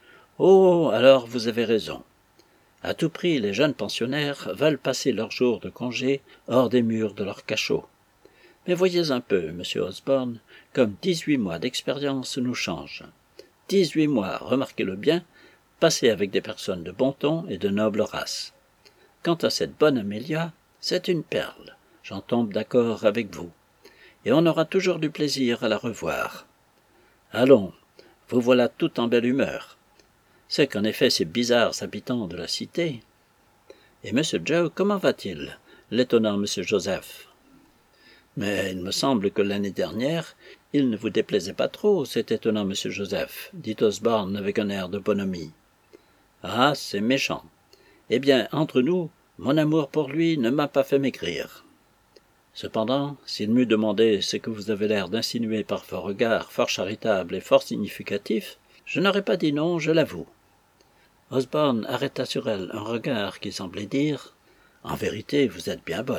Oh, alors vous avez raison. À tout prix, les jeunes pensionnaires veulent passer leurs jours de congé hors des murs de leur cachot. Mais voyez un peu, monsieur Osborne, comme 18 mois d'expérience nous changent. 18 mois, remarquez-le bien, passés avec des personnes de bon ton et de noble race. Quant à cette bonne Amelia, c'est une perle, j'en tombe d'accord avec vous, et on aura toujours du plaisir à la revoir. Allons, vous voilà tout en belle humeur. C'est qu'en effet ces bizarres habitants de la cité. Et M. Joe, comment va-t-il? L'étonnant M. Joseph. Mais il me semble que l'année dernière, il ne vous déplaisait pas trop, cet étonnant M. Joseph, dit Osborne avec un air de bonhomie. Ah, c'est méchant. Eh bien, entre nous, mon amour pour lui ne m'a pas fait maigrir. Cependant, s'il m'eût demandé ce que vous avez l'air d'insinuer par vos regards fort charitables et fort significatifs, je n'aurais pas dit non, je l'avoue. Osborne arrêta sur elle un regard qui semblait dire « En vérité, vous êtes bien bonne. »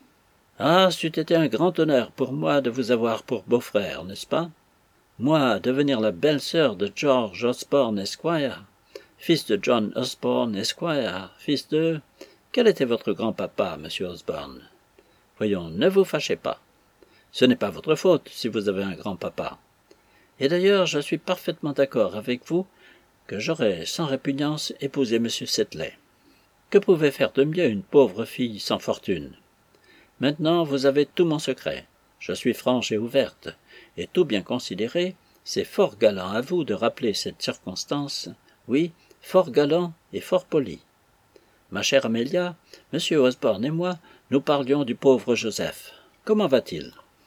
Ah, c'eût été un grand honneur pour moi de vous avoir pour beau-frère, n'est-ce pas? Moi, devenir la belle-sœur de George Osborne Esquire, fils de John Osborne Esquire, fils de... Quel était votre grand-papa, monsieur Osborne? Voyons, ne vous fâchez pas. Ce n'est pas votre faute si vous avez un grand-papa. Et d'ailleurs, je suis parfaitement d'accord avec vous que j'aurais sans répugnance épousé M. Sedley. Que pouvait faire de mieux une pauvre fille sans fortune? Maintenant, vous avez tout mon secret. Je suis franche et ouverte, et tout bien considéré, c'est fort galant à vous de rappeler cette circonstance, oui, fort galant et fort poli. Ma chère Amelia, M. Osborne et moi, nous parlions du pauvre Joseph. Comment va-t-il?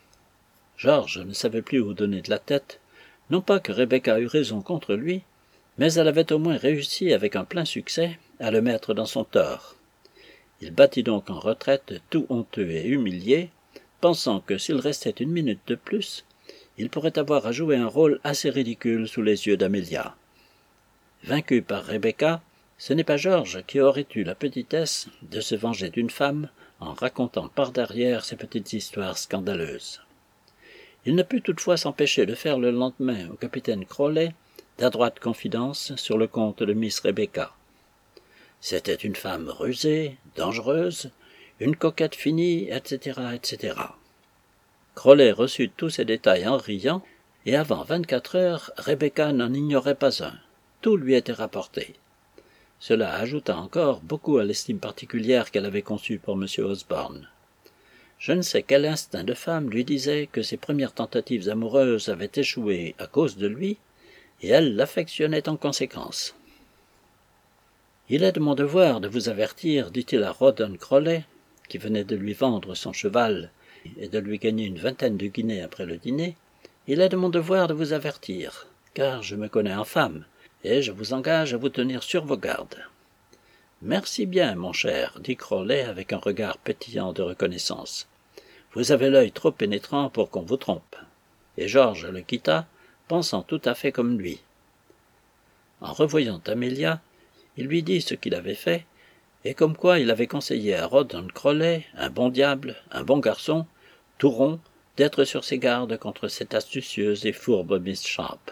Georges ne savait plus où donner de la tête, non pas que Rebecca eût raison contre lui, mais elle avait au moins réussi avec un plein succès à le mettre dans son tort. Il battit donc en retraite tout honteux et humilié, pensant que s'il restait une minute de plus, il pourrait avoir à jouer un rôle assez ridicule sous les yeux d'Amelia. Vaincu par Rebecca, ce n'est pas Georges qui aurait eu la petitesse de se venger d'une femme en racontant par derrière ses petites histoires scandaleuses. Il ne put toutefois s'empêcher de faire le lendemain au capitaine Crowley d'adroites confidences sur le compte de Miss Rebecca. C'était une femme rusée, dangereuse, une coquette finie, etc., etc. Crowley reçut tous ces détails en riant, et avant 24 heures, Rebecca n'en ignorait pas un. Tout lui était rapporté. Cela ajouta encore beaucoup à l'estime particulière qu'elle avait conçue pour M. Osborne. Je ne sais quel instinct de femme lui disait que ses premières tentatives amoureuses avaient échoué à cause de lui, et elle l'affectionnait en conséquence. « Il est de mon devoir de vous avertir, dit-il à Rawdon Crawley, qui venait de lui vendre son cheval et de lui gagner une vingtaine de guinées après le dîner, il est de mon devoir de vous avertir, car je me connais en femme, et je vous engage à vous tenir sur vos gardes. »« Merci bien, mon cher, dit Crawley avec un regard pétillant de reconnaissance. Vous avez l'œil trop pénétrant pour qu'on vous trompe. et Georges le quitta, pensant tout à fait comme lui. En revoyant Amelia, il lui dit ce qu'il avait fait, et comme quoi il avait conseillé à Rawdon Crawley, un bon diable, un bon garçon, tout rond, d'être sur ses gardes contre cette astucieuse et fourbe Miss Sharp.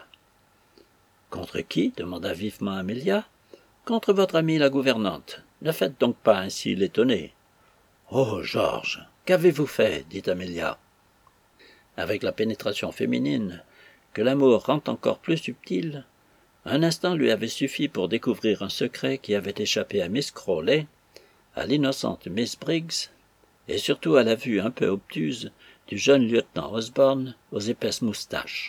« Contre qui ?» demanda vivement Amelia. « Contre votre amie la gouvernante. Ne faites donc pas ainsi l'étonner. »« Oh, Georges, qu'avez-vous fait ?» dit Amelia. Avec la pénétration féminine, que l'amour rend encore plus subtile, un instant lui avait suffi pour découvrir un secret qui avait échappé à Miss Crawley, à l'innocente Miss Briggs, et surtout à la vue un peu obtuse du jeune lieutenant Osborne aux épaisses moustaches.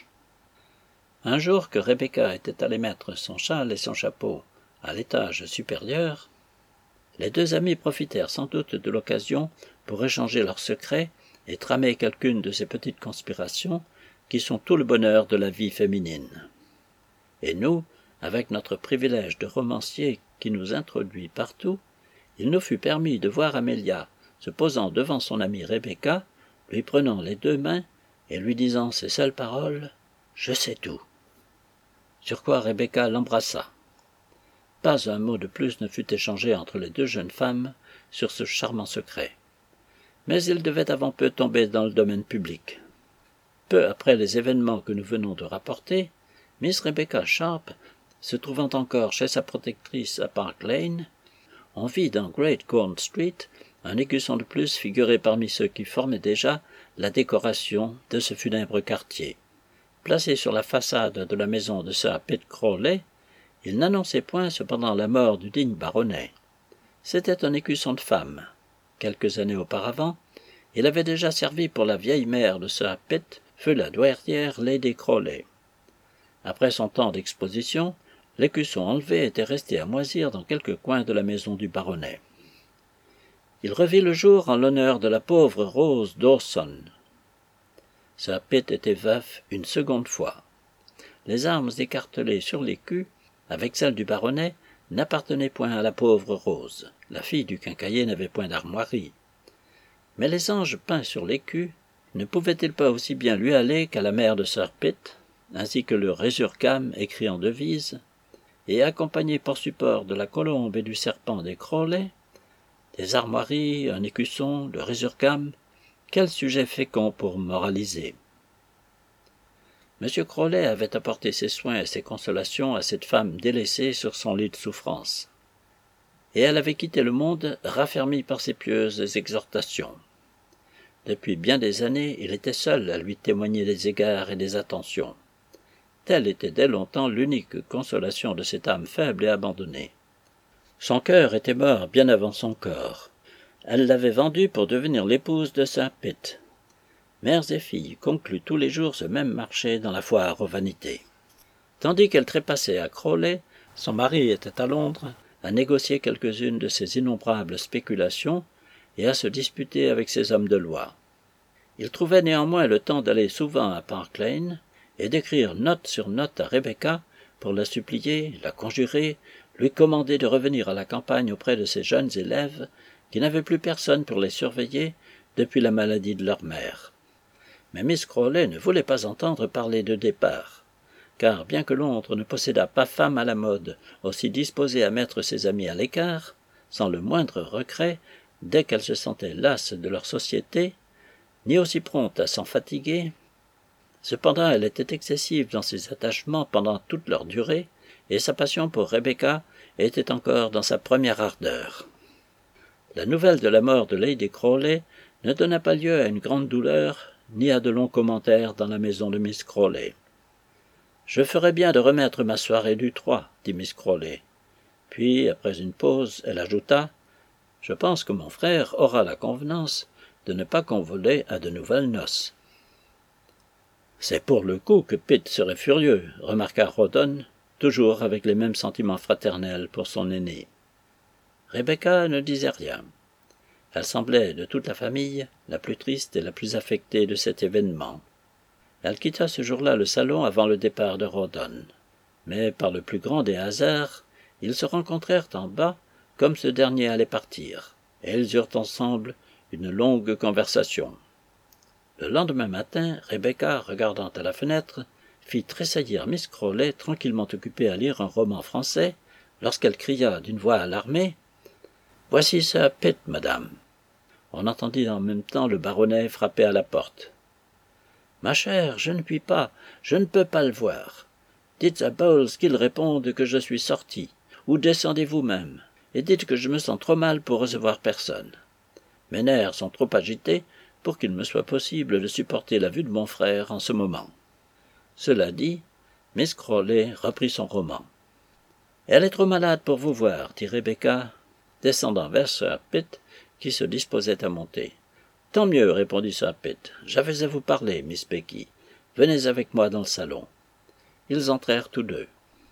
Un jour que Rebecca était allée mettre son châle et son chapeau à l'étage supérieur, les deux amis profitèrent sans doute de l'occasion pour échanger leurs secrets et tramer quelqu'une de ces petites conspirations qui sont tout le bonheur de la vie féminine. Et nous, avec notre privilège de romancier qui nous introduit partout, il nous fut permis de voir Amelia se posant devant son amie Rebecca, lui prenant les deux mains et lui disant ces seules paroles « Je sais tout ». Sur quoi Rebecca l'embrassa. Pas un mot de plus ne fut échangé entre les deux jeunes femmes sur ce charmant secret. Mais il devait avant peu tomber dans le domaine public. Peu après les événements que nous venons de rapporter, Miss Rebecca Sharp, se trouvant encore chez sa protectrice à Park Lane, on vit dans Great Corn Street un écusson de plus figuré parmi ceux qui formaient déjà la décoration de ce funèbre quartier. Placé sur la façade de la maison de Sir Pitt Crawley, il n'annonçait point cependant la mort du digne baronnet. C'était un écusson de femme. Quelques années auparavant, il avait déjà servi pour la vieille mère de Sir Pitt, feu la douairière Lady Crawley. Après son temps d'exposition, l'écusson enlevé était resté à moisir dans quelque coin de la maison du baronnet. Il revit le jour en l'honneur de la pauvre Rose Dawson. Sir Pitt était veuf une seconde fois. Les armes écartelées sur l'écu, avec celles du baronnet, n'appartenaient point à la pauvre Rose. La fille du quincaillier n'avait point d'armoirie. Mais les anges peints sur l'écu ne pouvaient-ils pas aussi bien lui aller qu'à la mère de Sir Pitt, ainsi que le résurgam écrit en devise, et accompagné pour support de la colombe et du serpent des Crawley, des armoiries, un écusson, le résurgam, quel sujet fécond pour moraliser. M. Crawley avait apporté ses soins et ses consolations à cette femme délaissée sur son lit de souffrance, et elle avait quitté le monde raffermie par ses pieuses exhortations. Depuis bien des années, il était seul à lui témoigner des égards et des attentions. Telle était dès longtemps l'unique consolation de cette âme faible et abandonnée. Son cœur était mort bien avant son corps. Elle l'avait vendu pour devenir l'épouse de Sir Pitt. Mères et filles concluent tous les jours ce même marché dans la foire aux vanités. Tandis qu'elle trépassait à Crawley, son mari était à Londres à négocier quelques-unes de ses innombrables spéculations et à se disputer avec ses hommes de loi. Il trouvait néanmoins le temps d'aller souvent à Park Lane et d'écrire note sur note à Rebecca pour la supplier, la conjurer, lui commander de revenir à la campagne auprès de ses jeunes élèves qui n'avaient plus personne pour les surveiller depuis la maladie de leur mère. Mais Miss Crawley ne voulait pas entendre parler de départ, car bien que Londres ne possédât pas femme à la mode aussi disposée à mettre ses amis à l'écart, sans le moindre regret, dès qu'elle se sentait lasse de leur société, ni aussi prompte à s'en fatiguer, cependant elle était excessive dans ses attachements pendant toute leur durée, et sa passion pour Rebecca était encore dans sa première ardeur. La nouvelle de la mort de Lady Crawley ne donna pas lieu à une grande douleur, ni à de longs commentaires dans la maison de Miss Crawley. « Je ferais bien de remettre ma soirée du 3, dit Miss Crawley. Puis, après une pause, elle ajouta « Je pense que mon frère aura la convenance de ne pas convoler à de nouvelles noces. » C'est pour le coup que Pitt serait furieux, remarqua Rawdon, toujours avec les mêmes sentiments fraternels pour son aîné. Rebecca ne disait rien. Elle semblait, de toute la famille, la plus triste et la plus affectée de cet événement. Elle quitta ce jour-là le salon avant le départ de Rawdon. Mais par le plus grand des hasards, ils se rencontrèrent en bas, comme ce dernier allait partir, et ils eurent ensemble une longue conversation. Le lendemain matin, Rebecca, regardant à la fenêtre, fit tressaillir Miss Crawley, tranquillement occupée à lire un roman français, lorsqu'elle cria d'une voix alarmée « Voici Sir Pitt, madame !» On entendit en même temps le baronnet frapper à la porte. « Ma chère, je ne puis pas, je ne peux pas le voir. Dites à Bowles qu'il réponde que je suis sorti, ou descendez vous-même, et dites que je me sens trop mal pour recevoir personne. Mes nerfs sont trop agités pour qu'il me soit possible de supporter la vue de mon frère en ce moment. » Cela dit, Miss Crawley reprit son roman. « Elle est trop malade pour vous voir, dit Rebecca, descendant vers Sir Pitt, qui se disposait à monter. « Tant mieux, répondit Sir Pitt. J'avais à vous parler, Miss Becky. Venez avec moi dans le salon. » Ils entrèrent tous deux.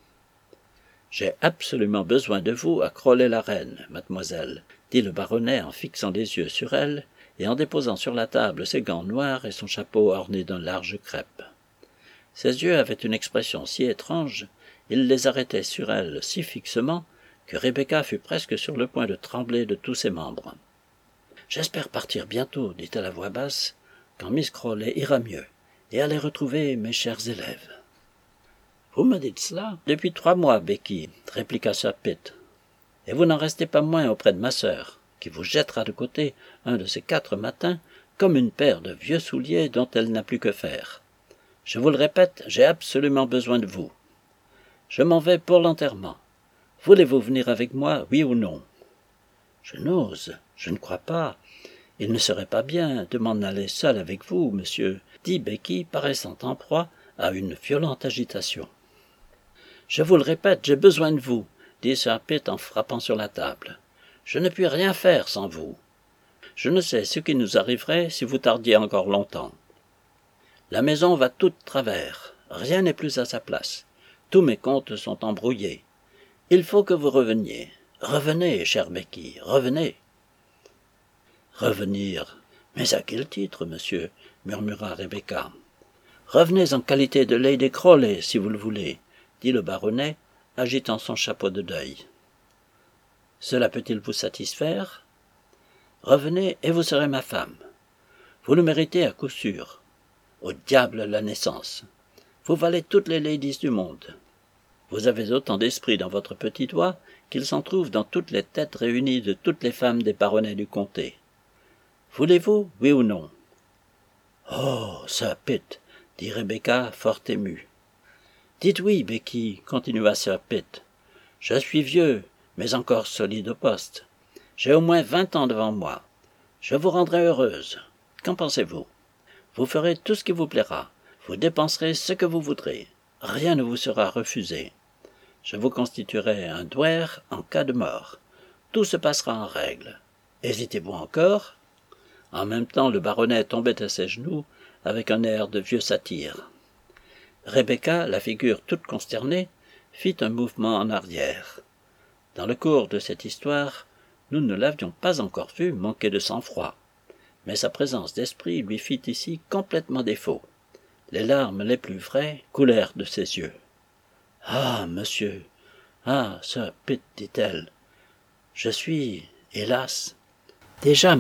« J'ai absolument besoin de vous à Crawley-la-Reine, mademoiselle, dit le baronnet en fixant les yeux sur elle et en déposant sur la table ses gants noirs et son chapeau orné d'un large crêpe. Ses yeux avaient une expression si étrange, il les arrêtait sur elle si fixement, que Rebecca fut presque sur le point de trembler de tous ses membres. « J'espère partir bientôt, dit-elle à voix basse, quand Miss Crawley ira mieux, et aller retrouver mes chers élèves. »« Vous me dites cela depuis 3 mois, Becky, répliqua Sir Pitt, et vous n'en restez pas moins auprès de ma sœur, qui vous jettera de côté un de ces 4 matins comme une paire de vieux souliers dont elle n'a plus que faire. Je vous le répète, j'ai absolument besoin de vous. Je m'en vais pour l'enterrement. Voulez-vous venir avec moi, oui ou non? »« Je n'ose, je ne crois pas. Il ne serait pas bien de m'en aller seul avec vous, monsieur, dit Becky, paraissant en proie à une violente agitation. « Je vous le répète, j'ai besoin de vous, dit Sir Pitt en frappant sur la table. Je ne puis rien faire sans vous. Je ne sais ce qui nous arriverait si vous tardiez encore longtemps. La maison va toute travers, rien n'est plus à sa place. Tous mes comptes sont embrouillés. Il faut que vous reveniez. Revenez, chère Becky, revenez. »« Revenir? Mais à quel titre, monsieur ?» murmura Rebecca. « Revenez en qualité de Lady Crawley, si vous le voulez, » dit le baronnet, agitant son chapeau de deuil. « Cela peut-il vous satisfaire? Revenez et vous serez ma femme. Vous le méritez à coup sûr. Au diable la naissance. Vous valez toutes les ladies du monde. Vous avez autant d'esprit dans votre petit doigt qu'il s'en trouve dans toutes les têtes réunies de toutes les femmes des baronnets du comté. Voulez-vous, oui ou non? »« Oh, Sir Pitt, » dit Rebecca, fort émue. « Dites oui, Becky, continua Sir Pitt. Je suis vieux, mais encore solide au poste. J'ai au moins 20 ans devant moi. Je vous rendrai heureuse. Qu'en pensez-vous? Vous ferez tout ce qui vous plaira. Vous dépenserez ce que vous voudrez. Rien ne vous sera refusé. Je vous constituerai un douaire en cas de mort. Tout se passera en règle. Hésitez-vous encore ?» En même temps, le baronnet tombait à ses genoux avec un air de vieux satyre. Rebecca, la figure toute consternée, fit un mouvement en arrière. Dans le cours de cette histoire, nous ne l'avions pas encore vue manquer de sang-froid, mais sa présence d'esprit lui fit ici complètement défaut. Les larmes les plus vraies coulèrent de ses yeux. « Ah, monsieur, ah, Sir Pitt, dit-elle, je suis, hélas, déjà mariée. »